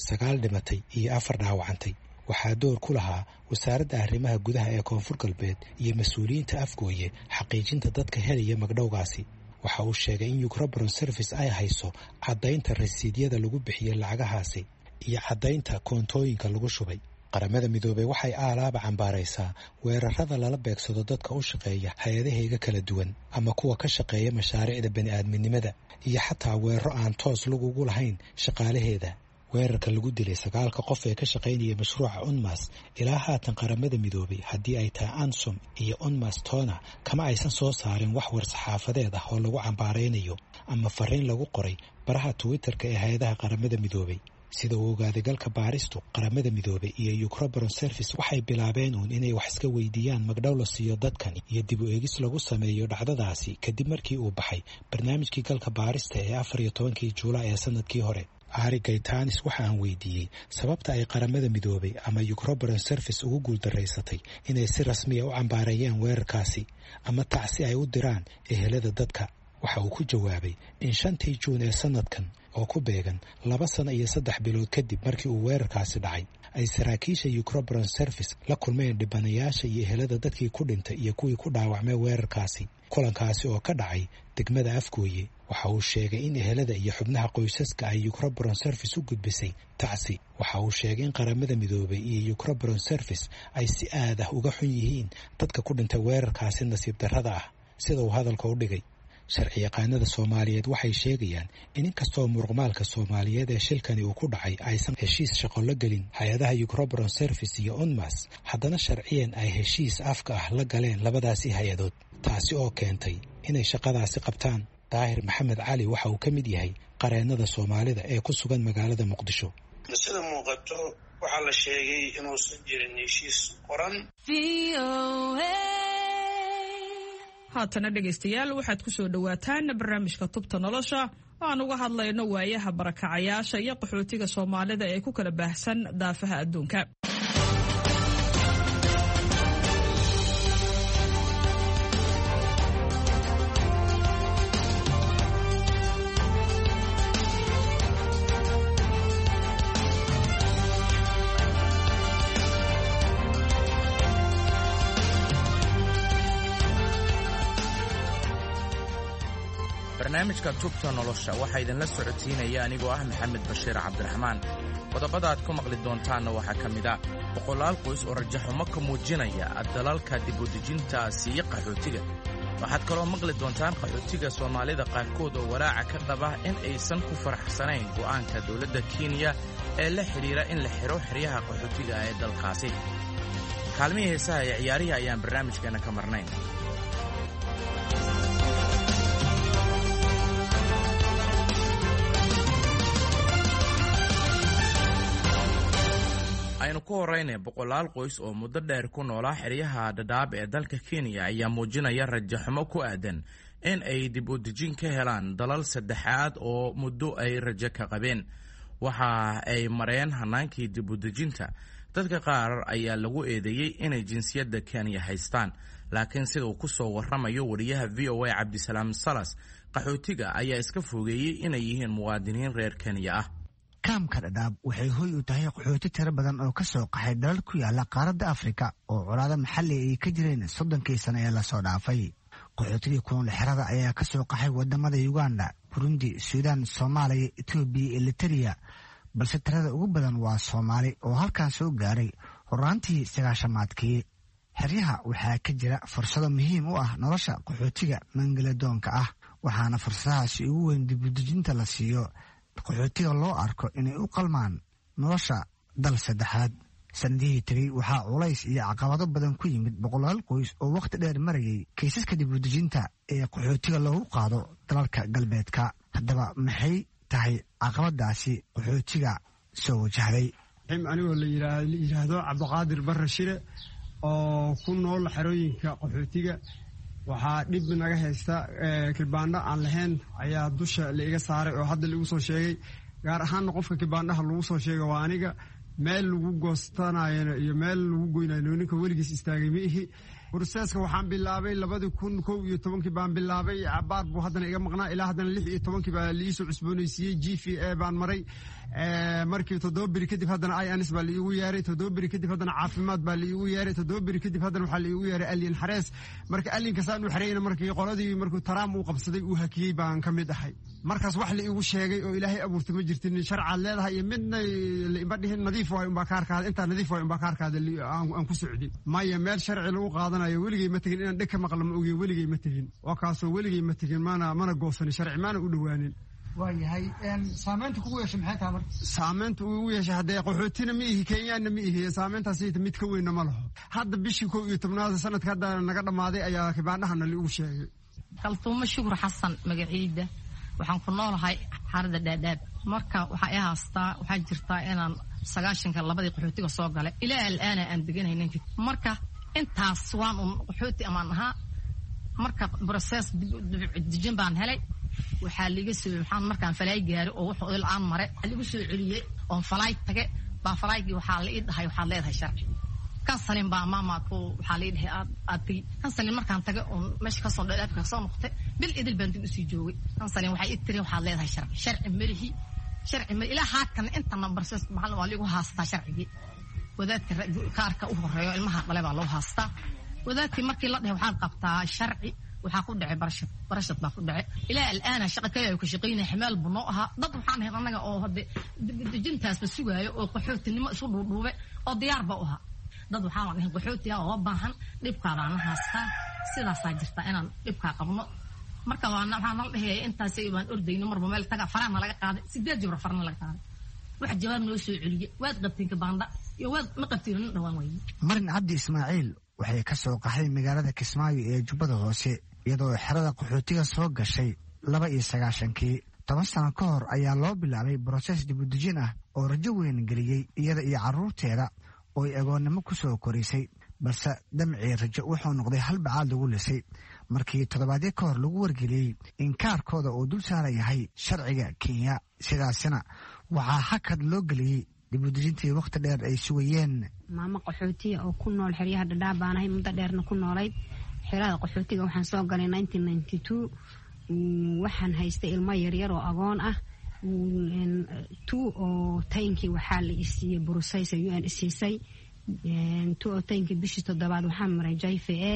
9 dhimatay iyo 4 dhaawacantay. waxaa door ku lahaa wasaaradda arrimaha gudaha ee koonfur galbeed iyo mas-uuliyiinta Afgooye xaqiijinta dadka helaya magdhowgaasi. waxa uu sheegay in Ukraine Service ay hayso caddaynta rasiidyada lagu bixiyey lacagahaasi iyo caddaynta koontooyinka lagu shubay. qaramada midoobay waxay aalaaba cambaaraysaa weerarada lala beegsado dadka u shaqeeya hay-adahayga kala duwan ama kuwa ka shaqeeya mashaariicda bani'aadminimada, iyo xataa weeraro aan toos lagugu lahayn shaqaalaheeda. weerarka lagu dilay 9 qof ee ka shaqaynaya mashruuca UNMAS ilaa haatan qaramada midoobay, haddii ay tahay ANSOM iyo UNMAS toona, kama aysan soo saarin wax war-saxaafadeed ah oo lagu cambaaraynayo ama fariin lagu qoray baraha Twitterka ee hay-adaha qaramada midoobay. sida uu ogaaday galka baaristu, qaramada midoobay iyo Ukraine Service waxay bilaabeen inay wax iska weydiiyaan magdhow la siiyo dadkan iyo dib u eegis lagu sameeyo dhacdadaasi kadib markii uu baxay barnaamijkii galka baarista ee 14 Juulaay ee sanadkii hore. Ari Gaytanis waxa aan weydiiyey sababta ay qaramada midoobay ama Ukraine Service ugu guuldareysatay inay si rasmi ah u cambaarayeen weerarkaasi ama tacsi ay u diraan ehelada dadka. waxa uu ku jawaabay in 5 Juun ee sanadkan oo ku beegan 2 sano iyo 3 bilood kadib markii uu weerarkaasi dhacay, ay saraakiisha Ukraine Service la kulmeen dhibanayaasha iyo ehelada dadkii ku dhintay iyo kuwii ku dhaawacmay weerarkaasi. kulankaasi oo ka dhacay degmada Afgooye, waxa uu sheegay in ehelada iyo xubnaha qoysaska ay Ukraine Service u gudbisay tacsi. waxa uu sheegay in qaramada midoobay iyo Ukraine Service ay si aad ah uga xun yihiin dadka ku dhintay weerarkaasi nasiib darrada ah. sida uu hadalka u dhigay. sharci yaqaanada Soomaaliyeed waxay sheegayaan in inkastoo muruqmaalka Soomaaliyeed ee shilkani uu ku dhacay aysan heshiis shaqo la gelin hay'adaha Ukraine Service iyo UNMAS, haddana sharciyan ay heshiis afka ah la galeen labadaasi hay'adood, taasi oo keentay inay shaqadaasi qabtaan. Daahir Maxamed Cali waxa uu ka mid yahay qareennada Soomaalida ee ku sugan magaalada Muqdisho. sida muuqato waxaa la sheegay inuusan jirin heshiis qoran. haatana dhegaystayaal waxaad ku soo dhowaataan barnaamijka tubta nolosha oo aan uga hadlayno waayaha barakacayaasha iyo qaxootiga Soomaalida ee ku kala baahsan daafaha adduunka. barnaamijka tubta nolosha waxaa idinla socodsiinaya anigoo ah Maxamed Bashiir Cabdiraxmaan. qodobada aad ku maqli doontaanna waxaa ka mid ah boqolaal qoys oo rajaxumo ka muujinaya dalalka dib u dejinta siiya qaxootiga. waxaad kaloo maqli doontaan qaxootiga Soomaalida qaarkood oo walaaca ka qaba in aysan ku faraxsanayn go'aanka dowladda Kenya ee la xiriira in la xiro xeryaha qaxootiga ee dalkaasi. kaalmihii heesaha iyo ciyaarihi ayaan barnaamijkeena ka marnayn. aynu ku horraynay boqolaal qoys oo muddo dheer ku noolaa xeryaha Dadaab ee dalka Kenya ayaa muujinaya rajaxumo ku aadan in ay dib u dejin ka helaan dalal saddexaad oo muddo ay rajo ka qabeen. waxa ay mareen hanaankii dib u dejinta. dadka qaar ayaa lagu eedeeyey inay jinsiyadda Kenya haystaan, laakiin sida uu ku soo warramayo wariyaha VOA Cabdisalaam Salas, qaxootiga ayaa iska fogeeyey inay yihiin muwaadiniin reer Kenya ah. kaamka Dadaab waxay hoy u tahay qaxooti tiro badan oo ka soo qaxay dalal ku yaala qaaradda Afrika oo colaado maxalli ay ka jireen 30 sano ee la soo dhaafay. qaxootiga ku nool xerada ayaa ka soo qaxay wadamada Uganda, Burundi, Suudaan, Soomaaliya, Itoobiya, Eritrea, balse tirada ugu badan waa Soomaali oo halkaas soo gaaray horaantii 90-maadkii. xeryaha waxaa ka jira fursado muhiim u ah nolosha qaxootiga Mangaladonka ah, waxaana fursadahaasi ugu weyn dib u dejinta la siiyo qaxootiga loo arko inay u qalmaan nolosha dal saddexaad. sanadihii tagay waxaa culays iyo caqabado badan ku yimid boqolaal qoys oo waqti dheer marayay kaysaska dib u dejinta ee qaxootiga loogu qaado dalalka galbeedka. haddaba maxay tahay caqabadaasi qaxootiga soo wajahday? anigoo la yidhaahdo Cabdiqaadir Barre Shire oo ku nool xerooyinka qaxootiga, waxaa dhib naga haysta kilbaandho aan lahayn ayaa dusha la iga saaray oo hadda lagu soo sheegay. gaar ahaan qofka kilbaandhaha lagu soo sheegay waa aniga. meel lagu goostanayo iyo meel lagu goynayo ninka weligiis istaagay ma ihi. burseeska waxaan bilaabay 2011 baan bilaabay. cabaar buu haddana iga maqnaa ilaa haddana 16 baa la iisoo cusboonaysiiyey. GVA baan maray. markii 7 beri kadib haddana INS baa la iigu yeeray. 7 beri kadib haddana caafimaad baa la iigu yeeray. 7 beri kadib haddana waxaa la iigu yeeray alien xarees. marka aliinkaasaan u xareeyna markii qoladii markuu Trump uu qabsaday uu hakiyey baan ka mid ahay. markaas wax la iigu sheegay oo ilaahay abuurtay ma jirtin. sharcaad leedahay iyo midna ima dhihin nadiif waay unbaa kaarkaada. intaa nadiif waay unbaa kaarkaada aan ku socdin. maya meel sharci lagu qaadanayo weligay ma tegin. inaan dheg ka maqla ma ogiyo weligay ma tegin. waa kaasoo weligay ma tegin mana goosanin sharci maana u dhowaanin. waayahay saamaynta kugu yeeshay maxay tahay marka? saamaynta ugu yeeshay haddee qaxootina ma ihi, Kenyaanna ma ihi. saamayntaas mid ka weynna ma laho. hadda bishii 11 sanadka hadda naga dhammaaday ayaa kibaandhahana liigu sheegay. kaltuumo Shukur Xasan magaciida, waxaan ku noolahay xarada Dadaab. marka waxaa i haastaa waxaa jirtaa inaan 90ka labadii qaxootiga soo galay ilaa al'aana aan deganaynin. marka intaas waan qaxooti amaan ahaa. marka process dejin baan helay. waxaa liiga soo waxaan markaan falaay gaaray oo wuxuu ilaa maray liigu soo celiyay oo falaay tage baa falaaygi waxaa la ii dhahay waxaad leedahay sharci. kansalin baa maamaadku waxaa la ii dhahay aad tagi. kansalin markaan tagay oo meesha ka soo Dadaabka soo noqotay bil idil baan dib u sii joogay. kansalin waxay ii tiri waxaad leedahay sharci. sharci malihi sharci ma ilaa haatan inta process maxaa waa liigu haastaa sharcigi. wadaadka kaarka u horeeyo ilmaha qale baa loo haastaa. wadaadkii markii la dhahay waxaad qabtaa sharci waxaa ku dhacay barashad baa ku dhacay. ilaa al'aana shaqo kale ay ku shaqeynay xamaal buno aha. dad waxaan ahay anaga oo hadda dejintaas sugaayo oo qaxootinimo isu dhuudhuube oo diyaar ba u aha. dad waxaan ahay qaxootiga oo baahan dhibkaadaan haastaa sidaasaa jirta inaan dhibkaa qabno marka waxaan la dhaheeyay intaasay baan ordayno marba meel taga farana laga qaaday 8 jibra farana laga qaaday wax jawaab noo soo celiye waad qabteen kabaanda iyo waad ma qabteen dhawaan wayne marin cabdi ismaaciil waxay ka soo qaxay magaalada Kismaayo ee Jubbada Hoose iyadoo xerada qaxootiga soo gashay 29kii 10 sano ka hor ayaa loo bilaabay process dib u dejin ah oo rajo weyn geliyay iyada iyo carruurteeda oo ay agoonnimo ku soo korisay balse damcii rajo wuxuu noqday hal bacaad lagu lisay markii toddobaadyo ka hor lagu wargeliyey in kaarkooda uu dul saaran yahay sharciga Kenya sidaasina waxaa hakad loo geliyey dib u dejintii waqti dheer ay sugayeen maamo qaxootiga oo ku nool xeryaha Dhadhaab baan ahay muddo dheerna ku noolayd xerada qaxootiga waxaan soo galay 1992 waxaan haystay ilmo yaryar oo agoon ah oo taynkii waxaa la isiiyey burusaysa UN isiisay oo taynkii bishii toddobaad waxaan maray JFA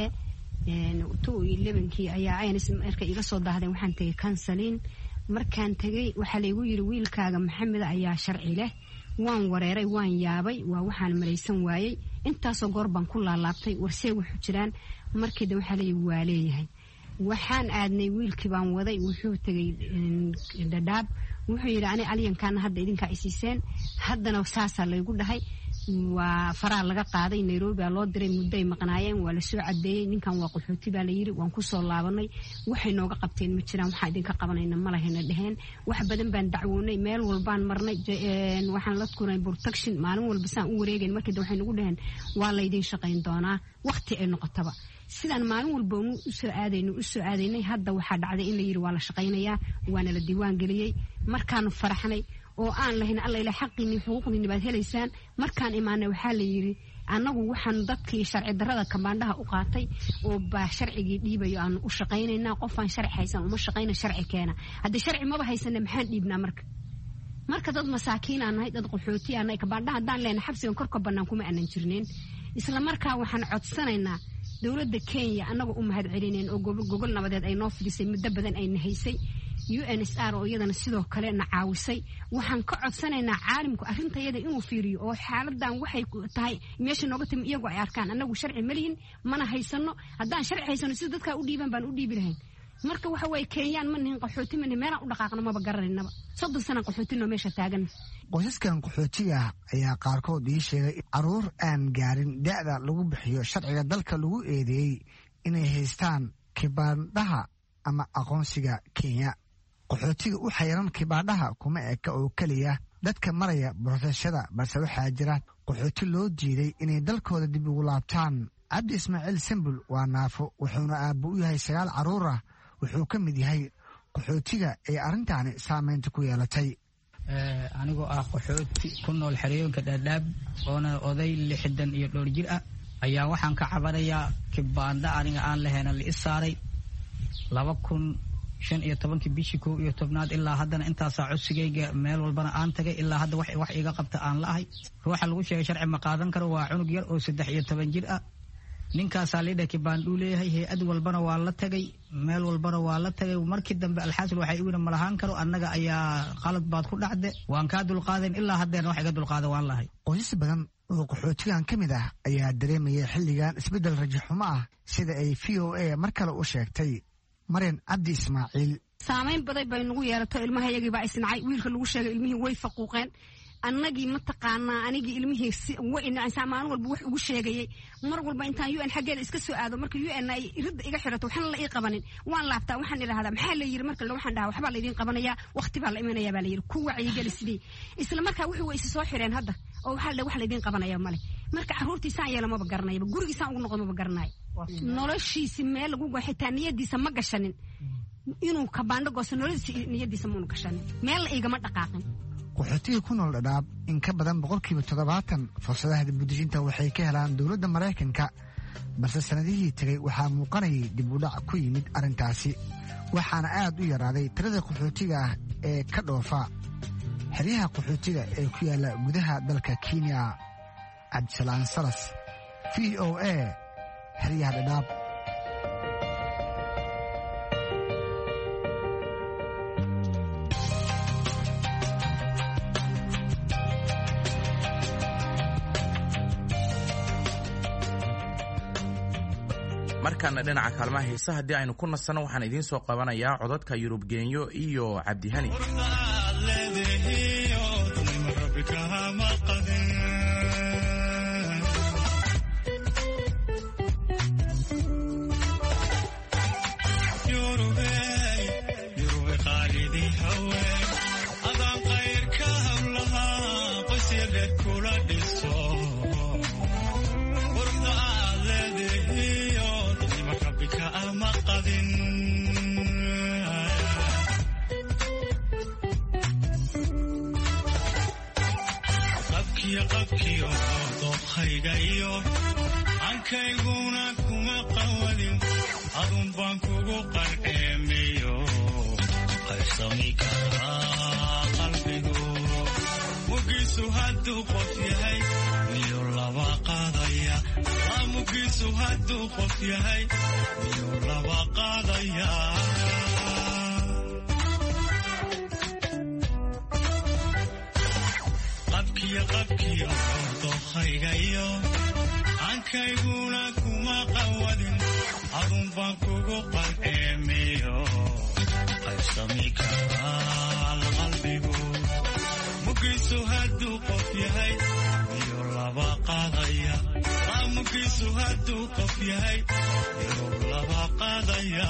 11kii ayaa aynas markay iga soo daahdeen waxaan tagay counseling markaan tagay waxaa laygu yiri wiilkaaga Maxamed ayaa sharci leh waan wareeray waan yaabay waa waxaan maraysan waayay intaasoo goor baan ku laalaabtay warsee wuxuu jiraan markii waxaa la waa leeyahay waxaan aadnay wiilkii baan waday wuxuu tagay Dhadhaab wuxuu yiri ani aliyankan hadda idinka isiiseen haddana saasa laygu dhahay waa faraa laga qaaday Nairobi loo diray muddo ay maqnaayeen waa la soo cadeeyay ninkan waa qaxooti baa la yiri waan ku soo laabanay waxay nooga qabteen ma jiraan waxa idinka qabanayna ma lahayna dhaheen wax badan baan dacwoonay meel walbaan marnay waxaan la kulnay protection maalin walba saan u wareegeen markii waxay nagu dhaheen waa la idin shaqayn doonaa waqti ay noqotaba sidaan maalin walba u soo aadaynay hadda waxa dhacday in la yiri waa la shaqaynayaa waana la diiwaan galiyay markaan faraxnay oo aan lahayn alla ila xaqini xuquuqni baad helaysaan markaan imaanay waxa la yiri anagu waxaan dadkii sharci darrada kabaandhaha u qaatay oo baa sharcigii dhiibayo aan u shaqaynaynaa qofaan sharci haysan uma shaqayna sharci keena hadda sharci ma haysan maxaan dhiibnaa marka dad masaakiin aan nahay dad qaxooti aan nahay kabaandhaha hadaan leenahay xabsigan korka banaan kuma aanan jirneen isla markaa waxaan codsanaynaa dawladda Kenya anagu u mahad celineen oo gogol nabadeed ay noo fidisay muddo badan ay nahaysay UNHCR oo iyadana sidoo kale na caawisay waxaan ka codsanaynaa caalamku arintayada inuu fiiriyo oo xaaladan waxay tahay meesha nooga timi iyagu ay arkaan anagu sharci malihin mana haysano haddaan sharci haysano sida dadka u dhiiban baan u dhiibi lahayn marka waxa way Kenyaan ma nihin qaxooti ma meena u dhaqaaqno ma garanayna 30 sano qaxootino meesha taagan qoysaskan qaxootiga ayaa qaarkood ii sheegay caruur aan gaarin da'da lagu bixiyo sharciga dalka lagu eedeeyay inay haystaan kibaandhaha ama aqoonsiga Kenya qaxootiga u xayran kibaandhaha kuma eka oo kaliya dadka maraya boosashada balse waxaa jira qaxooti loo diiday inay dalkooda dib ugu laabtaan Cabdi Ismaaciil Sambul waa naafo wuxuuna aabbo u yahay 9 caruur ah wuxuu ka mid yahay qaxootiga ee arrintaani saameynta ku yeelatay anigoo ah qaxooti ku nool xerooyinka Dhadhaab oona oday 60 iyo dhowr jir ah ayaa waxaan ka cabanayaa kibaandha aniga aan lahayn la isaaray 2015 bishii 11 ilaa haddana intaasaa codsigayga meel walbana aan tagay ilaa hadda wax iga qabta aan la'ahay ruuxa lagu sheegay sharci ma qaadan karo waa cunug yar oo 13 jir ah ninkaasaa leedahay kibaandhuu leeyahay hay-ad walbana waa la tagay meel walbana waa la tagay markii dambe alxaasil waxay igu ma lahaan karo annaga ayaa qalad baad ku dhacde waan kaa dulqaadeen ilaa haddeena wax iga dulqaada waan lahay qoysas badan oo qaxootigan ka mid ah ayaa dareemaya xilligan isbeddel rajo xumo ah sida ay VOA mar kale u sheegtay Marin Cabdi Ismaaciil saameyn badan bay nagu yeelato ilmahayagii baa isnacay wiilka lagu sheegay ilmihii way faquuqeen annagii ma taqaanaa anigii ilmihii way inaan maalin walba wax ugu sheegayay mar walba intaan UN xageeda iska soo aado marka UN ay iridda iga xirato waxaan la ii qabanin waan laabtaa waxaan ilaahadaa maxaa la yiri marka waxaan dhahaa waxba la idin qabanaya waqti baa la imanaya baa la yiri ku wacyiga sidii isla markaa wixii way soo xireen hadda oo waxa la wax la idin qabanaya male marka caruurtiisa ayay lama garanayba gurigiisa ugu noqdo ma garanay noloshiisa meel lagu xitaa niyadiisa ma gashanin inuu kabaandho gooso noloshiisa niyadiisa ma gashanin meel igama dhaqaaqin qaxootiga ku nool Dhadhaab in ka badan 70% fursadaha dib u dejinta waxay ka helaan dawladda Mareykanka balse sanadihii tagay waxaa muuqanayay dib u dhac ku yimid arrintaasi waxaana aad u yaraaday tirada qaxootiga ah ee ka dhoofa xeryaha qaxootiga ee ku yaala gudaha dalka Kenya Cabdisalaan Salas VOA xeryaha Dhadhaab markaana dhinaca kaalmaha heesa haddii aynu ku nasanno waxaan idiin soo qabanayaa codadka Yurub Geenyo iyo Cabdihani. ankayguna kuma qawadin adun baan kugu qarceemiyo qaybsami karaa qalbigu mugiisu hadduu qof yahay miyo laba qaadaya mugiisu hadduu qof yahay miyo laba qaadaya qabkiyo dokhaygayo ankayguna kuma qawadin adun baan kugu qarceemiyo qaybsami karaa qalbigu mugiisu hadduu qof yahay miyo laba qaadaya mugiisu hadduu qof yahay miyo laba qaadaya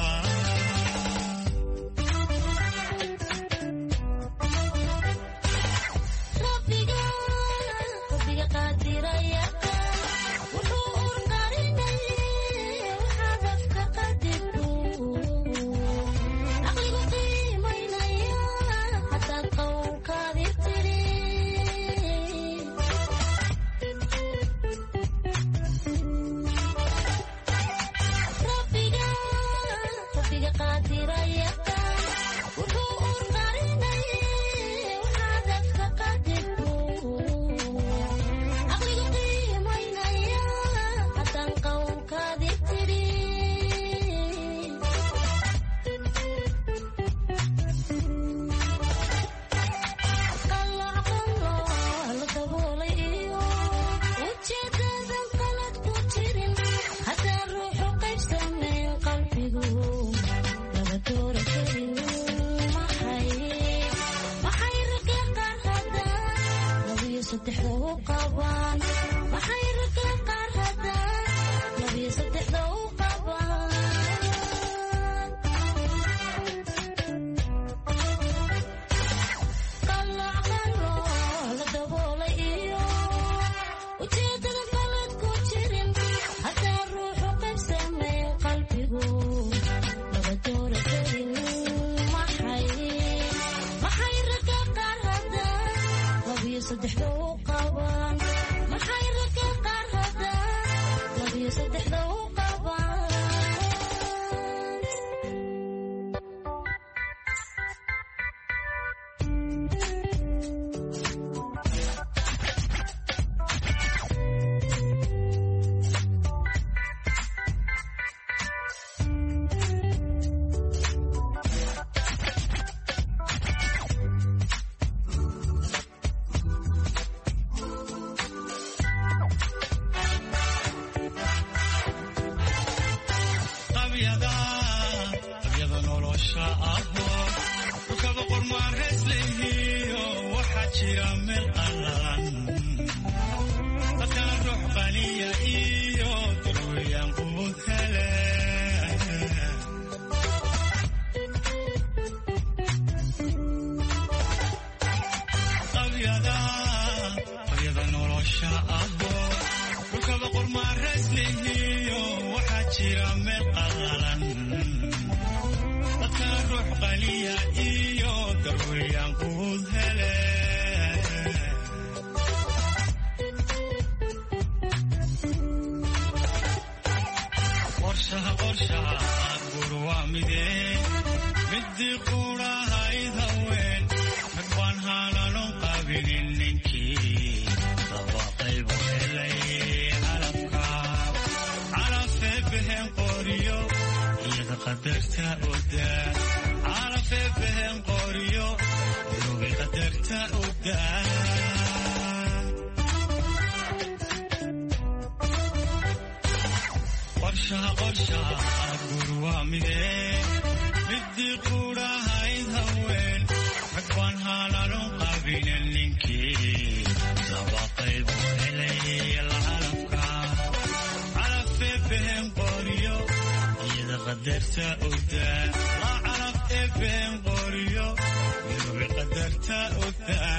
nolosha gurwa midee midii qudhahayd haween rag baan haalalon qabinen ninkii laba qaybu helay lacalafka calafee behen qoryo iyada qadarta odaa la calaf ee behen qoryo wirubi qadarta odaa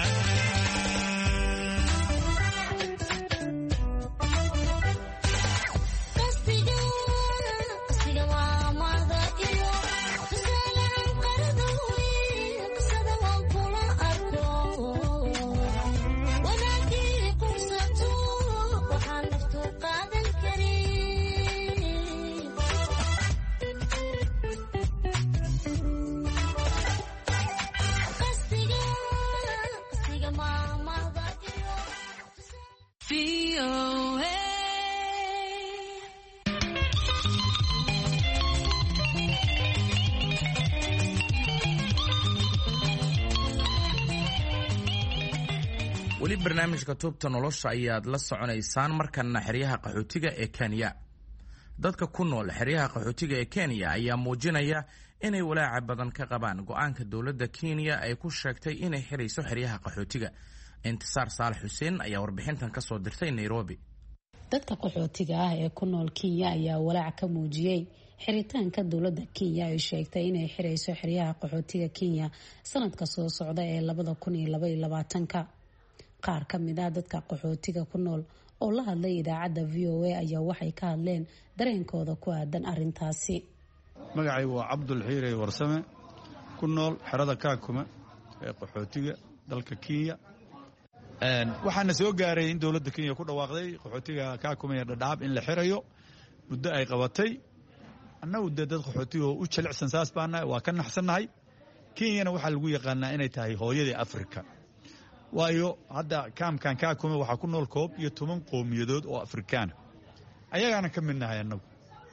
weli barnaamijka tuubta nolosha ayaad la soconaysaan markana xeryaha qaxootiga ee Kenya. Dadka ku nool xeryaha qaxootiga ee Kenya ayaa muujinaya inay walaaca badan ka qabaan go'aanka dowladda Kenya ay ku sheegtay inay xirayso xeryaha qaxootiga. Intisaar Saalax Xuseen ayaa warbixintan ka soo dirtay Nairobi. Dadka qaxootiga ah ee ku nool Kenya ayaa walaac ka muujiyay xiritaanka dowladda Kenya ay sheegtay inay xirayso xeryaha qaxootiga Kenya sanadka soo socda ee 2022. qaar ka mid ah dadka qaxootiga ku nool oo la hadlay idaacadda VOA ayaa waxay ka hadleen dareenkooda ku aadan arintaasi. magacaygu waa Cabdul Xiire Warsame ku nool xerada Kaakuma ee qaxootiga dalka Kenya. waxaana soo gaaray in dowladda Kenya ku dhawaaqday qaxootiga Kaakuma ee Dadaab in la xirayo muddo ay qabatay. annagu dad qaxootiga u jilicsan saas baana waa ka naxsanahay. Kenyana waxa lagu yaqaanaa inay tahay hooyadii Afrika. waayo hadda kaamkan Kaakuma waxa ku nool 11 qowmiyadood oo Afrikaan ayagana ka mid nahay annagu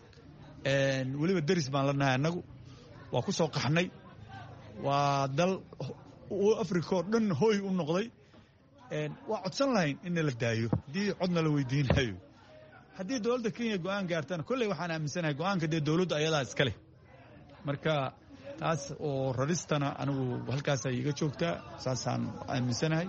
waliba daris baan la nahay annagu waa ku soo qaxnay waa dal Afrika oo dhan hooy u noqday waa codsan lahayn in la daayo hadii codna la weydiinayo haddii dowladda Kenya go'aan gaartana kulay waxaan aaminsanahay go'aanka dowladda ayadaa iska leh marka taas oo raristana anigu halkaas ay iga joogtaa saasaan aaminsanahay.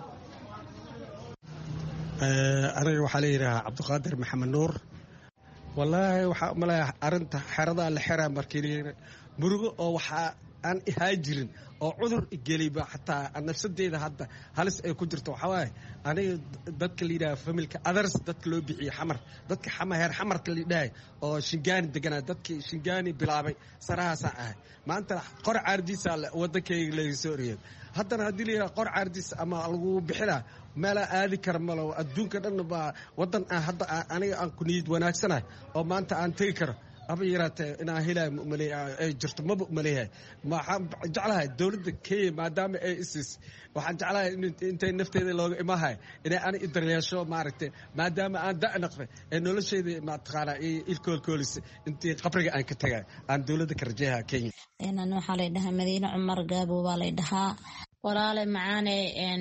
aniga waxaa la yidhaahaa Cabdiqaadir Maxamed Nuur. wallaahi waxaa umaleeyahay arinta xerada la xiraa markii murugo oo waxaa aan ihaajirin oo cudur igeliba xataa nafsadeeda hadda halis ay ku jirto waxaa waaye aniga dadka la yidhaha familka others dadka loo bixiye xamar dadka heer xamarka la yidhahay oo Shingaani deganaa dadkii Shingaani bilaabay sarahaasaan ahay maanta qor caardiisa wadankayga laga soo oriyay haddana haddii la yidhaha qor caardiis ama lagu bixinaa meela aadi kara malo adduunka dhan baa wadan hadda aniga aan ku niyad wanaagsanahay oo maanta aan tegi karo aba yaraatee inaan helay ay jirto maba umaleeyahay waxaan jeclahay dowladda Kenya maadaama ay isis waxaan jeclahay intay nafteeda looga imahay inay aan idaryeesho maaragtay maadaama aan da'naqay ee nolosheeda ma taqaana ilkoolkoolis intii qabriga aan ka tagay aan dowladda ka rajaha Kenya inaan waxa la dhahaa Madiina Cumar Gaabo waa la dhahaa walaale macaane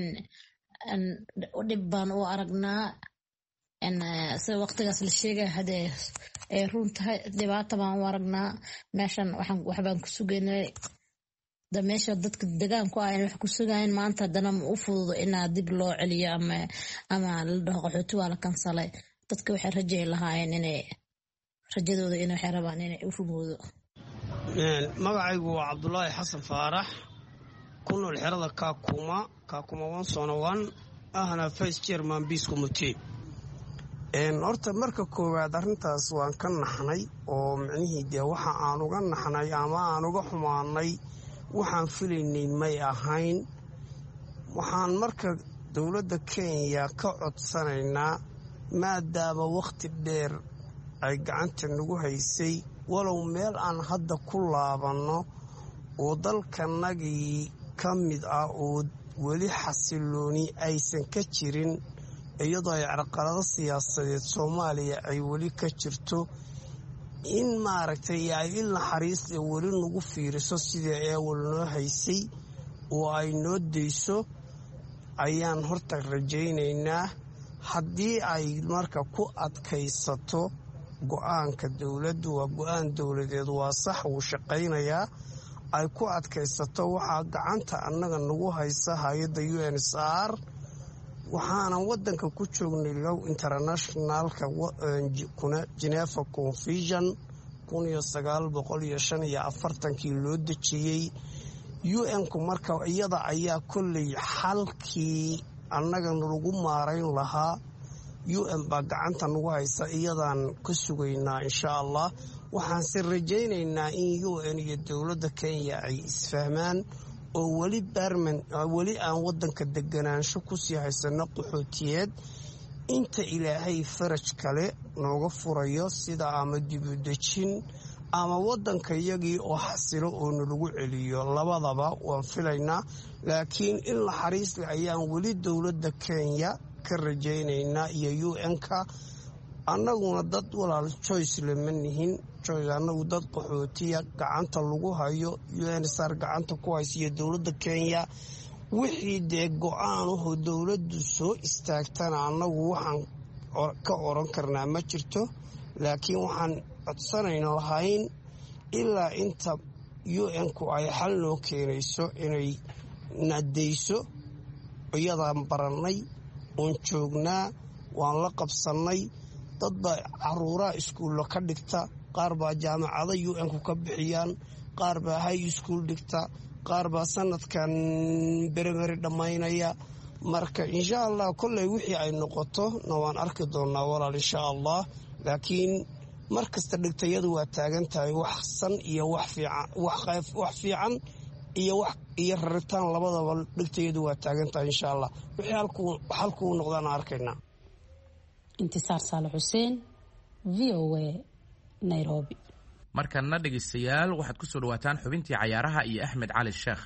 dib baan u aragnaa sida waqtigaas la sheegay hadee ay runtahay dhibaato baan u aragnaa meeshan waxbaan ku sugaynay meesha dadka deegaanku ah wax ku sugayeen maanta haddana u fududo inaa dib loo celiyo ama la dhaho qaxooti waa la kansalay dadka waxay rajay lahaayeen inay rajadooda inay waxay rabaan inay u rumoodo. magacaygu waa Cabdullaahi Xasan Faarax ku nool xerada Kaakuma 101 ahna Vice Chairman Peace Committee. horta marka koowaad arrintaas waan ka naxnay oo micnihii dee waxa aan uga naxnay ama aan uga xumaanay waxaan filaynay may ahayn. waxaan marka dowladda Kenya ka codsanaynaa maadaama waqti dheer ay gacanta nagu haysay walow meel aan hadda ku laabanno oo dalkanagii ka mid ah oo weli xasilooni aysan ka jirin iyadoo ay carqalado siyaasadeed Soomaaliya ay weli ka jirto in maaragtay ay il naxariis weli nagu fiiriso sidii ay wal noo haysay oo ay noo deyso ayaan horta rajaynaynaa. haddii ay marka ku adkaysato go-aanka dowladdu waa go-aan dowladeed, waa sax, wuu shaqaynayaa. ay ku adkaysato waxaa gacanta annaga nagu haysa hay-adda UNHCR. waxaanan wadanka ku joognay low internationalka Geneva Convention 1945 loo dejiyey. UN-ku marka iyada ayaa kolley xalkii annaga lagu maarayn lahaa. UN baa gacanta nagu haysa, iyadaan ka sugaynaa insha allah. waxaanse rajaynaynaa in UN iyo dowladda Kenya ay isfahmaan oo weli aan wadanka deganaansho kusii haysano qaxootiyeed inta ilaahay faraj kale nooga furayo, sida ama dibudejin ama wadanka iyagii oo xasilo oo nalagu celiyo. labadaba waan filaynaa, laakiin in naxariis leh ayaan weli dowladda Kenya ka rajaynaynaa iyo UN-ka. annaguna dad walaal choice lama nihin. annagu dad qaxootiya gacanta lagu hayo, UNHCR gacanta ku haysa iyo dowladda Kenya. wixii dee go-aanuhu dowladdu soo istaagtana annagu waxaan ka oran karnaa ma jirto, laakiin waxaan codsanayna lahayn ilaa inta UN-ku ay xal noo keenayso inay nadayso. iyadaan barannay, oon joognaa, waan la qabsannay. dad baa caruuraha iskuulla ka dhigta, qaar baa jaamacada UN-ku ka bixiyaan, qaar baa high school dhigta, qaar baa sanadkan beremeri dhammaynaya. marka insha allah kolley wixii ay noqoto na waan arki doonaa walaal insha allah. laakiin mar kasta dhigtayadu waa taagan tahay, wax san iyo wax fiican iyo raritaan labadaba dhigtayadu waa taagan tahay insha allah. wixii halkuu noqdaan arkaynaa. intisaar saalax xuseen, VOA, Nairobi. markana dhegaystayaal waxaad ku soo dhawaataan xubintii cayaaraha iyo Axmed Cali Sheekh.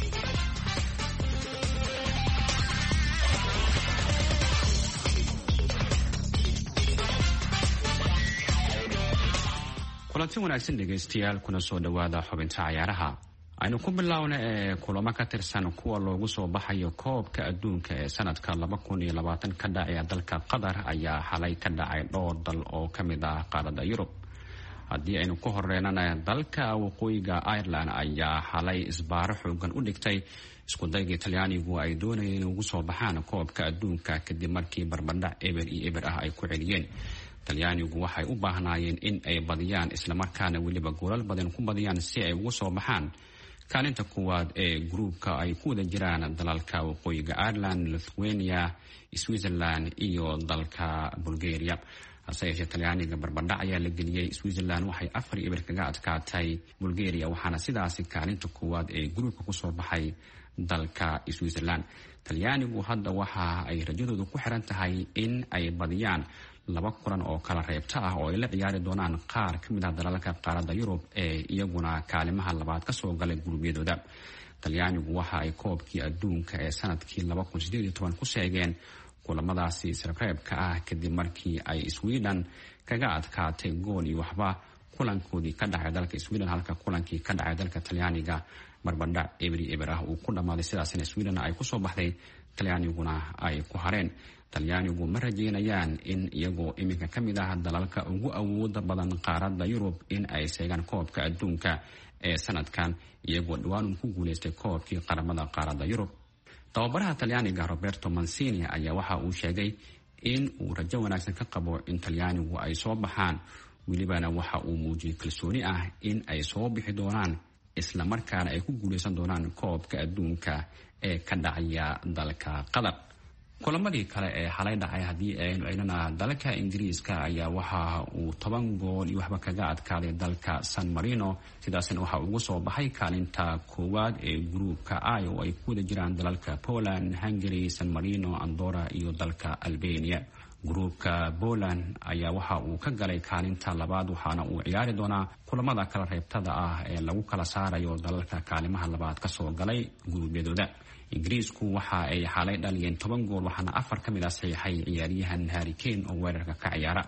kulanti wanaagsan dhegaystayaal, kuna soo dhawaada xubinta cayaaraha. aynu ku biloawna kulamo ka tirsan kuwa loogu soo baxayo koobka adduunka ee sanadka 2020 ka dhacaya dalka Qatar ayaa xalay ka dhacay dhowr dal oo ka mid ah qaaradda Yurub. haddii aynu ku horeynana dalka waqooyiga Ireland ayaa xalay isbaaro xoogan u dhigtay isku dayga Talyaanigu ay doonayeen inay ugu soo baxaan koobka adduunka kadib markii barbardhac eber iyo eber ah ay ku celiyeen. Talyaanigu waxay u baahnaayeen in ay badiyaan islamarkaana weliba goolal badan ku badiyaan si ay ugu soo baxaan kaalinta kuwaad ee gruubka ay ku wada jiraan dalalka waqooyiga Ireland, Lithuania, Switzerland iyo dalka Bulgaria. hase yeeshee Talyaaniga barbardhac ayaa la geliyey. Switzerland waxay 4-0 kaga adkaatay Bulgaria, waxaana sidaasi kaalinta kuwaad ee gruubka kusoo baxay dalka Switzerland. Talyaanigu hadda waxa ay rajadoodu ku xiran tahay in ay badiyaan 2 kulan oo kala reebta ah oo ay la ciyaari doonaan qaar ka mid ah dalalka qaaradda Yurub ee iyaguna kaalimaha labaad ka soo galay gurubyadooda. Talyaanigu waxa ay koobkii adduunka ee sanadkii 2018 ku sheegeen kulamadaasi isreebka ah kadib markii ay Sweden kaga adkaatay gool iyo waxba kulankoodii ka dhacay dalka Sweden, halka kulankii ka dhacay dalka Talyaaniga barbardhac eber ah uu ku dhamaaday. sidaasna Sweden ay ku soo baxday, Talyaaniguna ay ku hareen. Talyaanigu ma rajeynayaan in iyagoo iminka ka mid ah dalalka ugu awooda badan qaaradda Yurub in ay seegaan koobka adduunka ee sanadkan, iyagoo dhawaan ku guuleystay koobkii qaramada qaaradda Yurub. tababaraha Talyaaniga Roberto Mancini ayaa waxa uu sheegay in uu rajo wanaagsan ka qabo in Talyaanigu ay soo baxaan, welibana waxa uu muujiyay kalsooni ah in ay soo bixi doonaan isla markaana ay ku guuleysan doonaan koobka adduunka ee ka dhacaya dalka Qatar. kulamadii kale ee xalay dhacay haddii aynu eegnana dalka Ingiriiska ayaa waxa uu 10 gool iyo waxba kaga adkaaday dalka San Marino. sidaasna waxa ugu soo baxay kaalinta koowaad ee gruubka I oo ay ku wada jiraan dalalka Poland, Hungary, San Marino, Andorra iyo dalka Albania. gruubka Poland ayaa waxa uu ka galay kaalinta labaad, waxaana uu ciyaari doonaa kulamada kala reebtada ah ee lagu kala saarayo dalalka kaalimaha labaad ka soo galay guruubyadooda. Ingiriisku waxa ay xalay dhaliyeen 10 gool, waxaana 4 ka mid ah saxiixay ciyaaryahan Harry Kane oo weerarka ka ciyaara.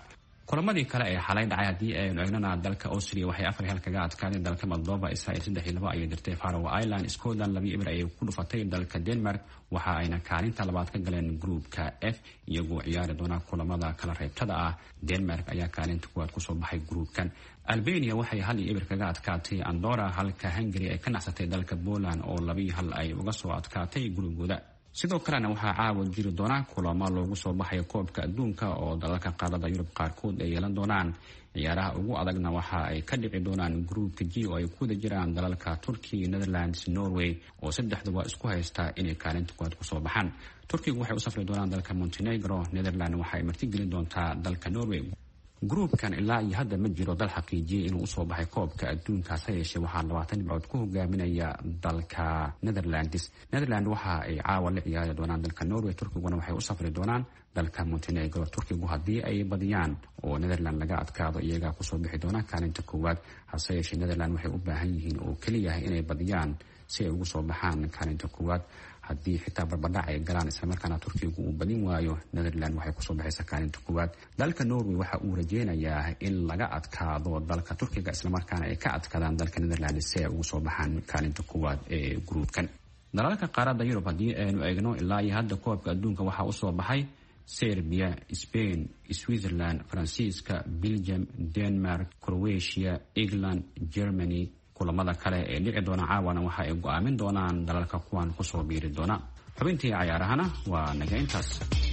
kulamadii kale ee xalay dhacay haddii aynu eegnana dalka Austria waxay 4-1 kaga adkaadeen dalka Moldova, Israel 3-2 ayay dirtay Faroe Island, Scotland 2-0 ayay ku dhufatay dalka Denmark, waxa ayna kaalinta labaad ka galeen groupka F iyagoo ciyaari doona kulamada kala reebtada ah. Denmark ayaa kaalinta koowaad ku soo baxay groupkan. Albania waxay 1-0 kaga adkaatay Andorra, halka Hungary ay ka naxsatay dalka Poland oo 2-1 ay uga soo adkaatay groupkooda. sidoo kalena waxaa caawa jiri doona kulamo loogu soo baxayo koobka adduunka oo dalalka qaarada Yurub qaarkood ay yeelan doonaan. ciyaaraha ugu adagna waxa ay ka dhici doonaan groupka G oo ay ku wada jiraan dalalka Turkiga, Netherlands, Norway oo saddexduba isku haysta inay kaalinta koowaad ku soo baxaan. Turkiga waxay u safri doonaan dalka Montenegro, Netherlands waxay martigelin doontaa dalka Norway. groupkan ilaa iyo hadda ma jiro dal xaqiijiyay inuu u soo baxay koobka adduunka, hase yeeshee waxaa 20 dhibcood ku hogaaminaya dalka Netherlands. Netherlands waxa ay caawa la ciyaari doonaan dalka Norway, Turkiguna waxay u safri doonaan dalka Montenegro. Turkigu haddii ay badiyaan oo Netherlands laga adkaado iyaga ku soo bixi doona kaalinta koowaad, hase yeeshee Netherlands waxay u baahan yihiin oo kaliya inay badiyaan si ay ugu soo baxaan kaalinta koowaad. haddii xitaa barbadhac ay galaan isla markaana Turkigu uu badin waayo, Netherlands waxay ku soo baxaysaa kaalinta koowaad. dalka Norway waxa uu rajeynayaa in laga adkaado dalka Turkiga isla markaana ay ka adkaadaan dalka Netherlands si ay ugu soo baxaan kaalinta koowaad ee groupkan. dalalka qaarada Yurub haddii aynu eegno ilaa iyo hadda koobka adduunka waxaa u soo baxay Serbia, Spain, Switzerland, Faransiiska, Belgium, Denmark, Croatia, England, Germany. kulamada kale ee dhici doona caawana waxa ay go'aamin doonaan dalalka kuwan ku soo biiri doona. xubintii ciyaarahana waa naga intaas.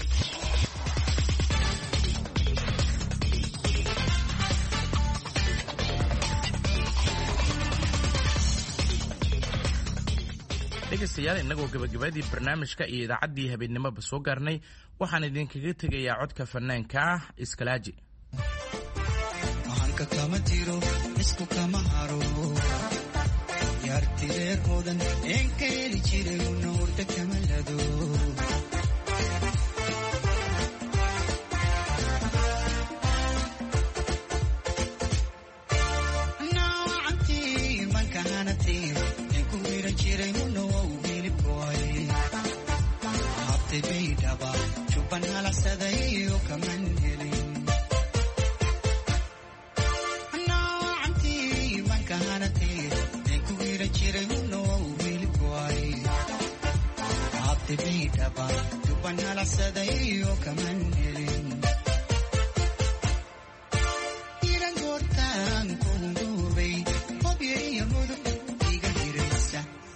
dhegaystayaal innagoo gabagabadii barnaamijka iyo idaacaddii habeenimoba soo gaarnay, waxaan idinkaga tegayaa codka fanaanka ah Iskalaaji. kama tiro isku kama haro yartireer hodan een ka heli jiray una hurda kama lado naantii manka hanatay een ku miran jiray una waa u hilib gooy habtay bay dhaba juban halassaday oo kaman helin bidaba duban halassaday oo kaman helin iran goortaan kuunguubay hobyo iyo mudug iga hiraysa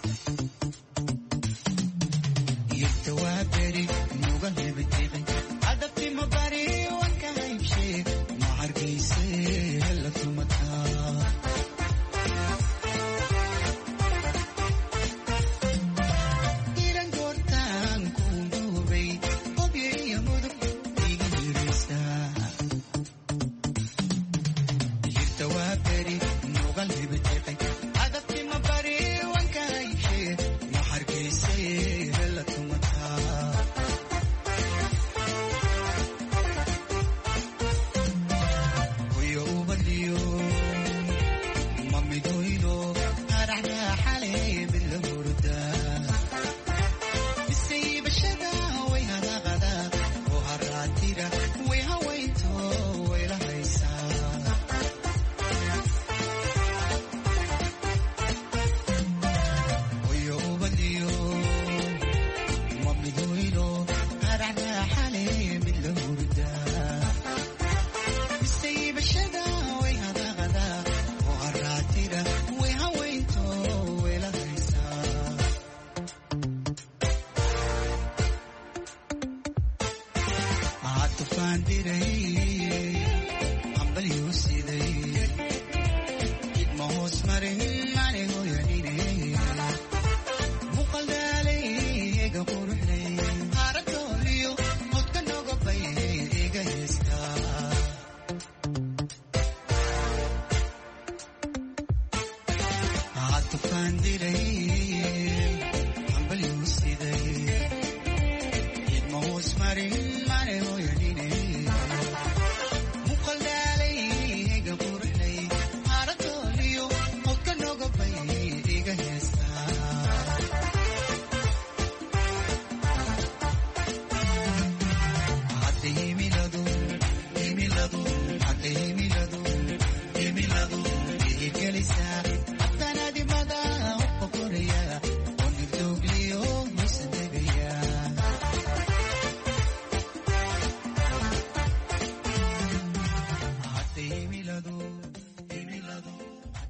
yirta waa beri nuga hebetiqi adabtima bari wanka haybshee ma hargayse la tumataa gelisaa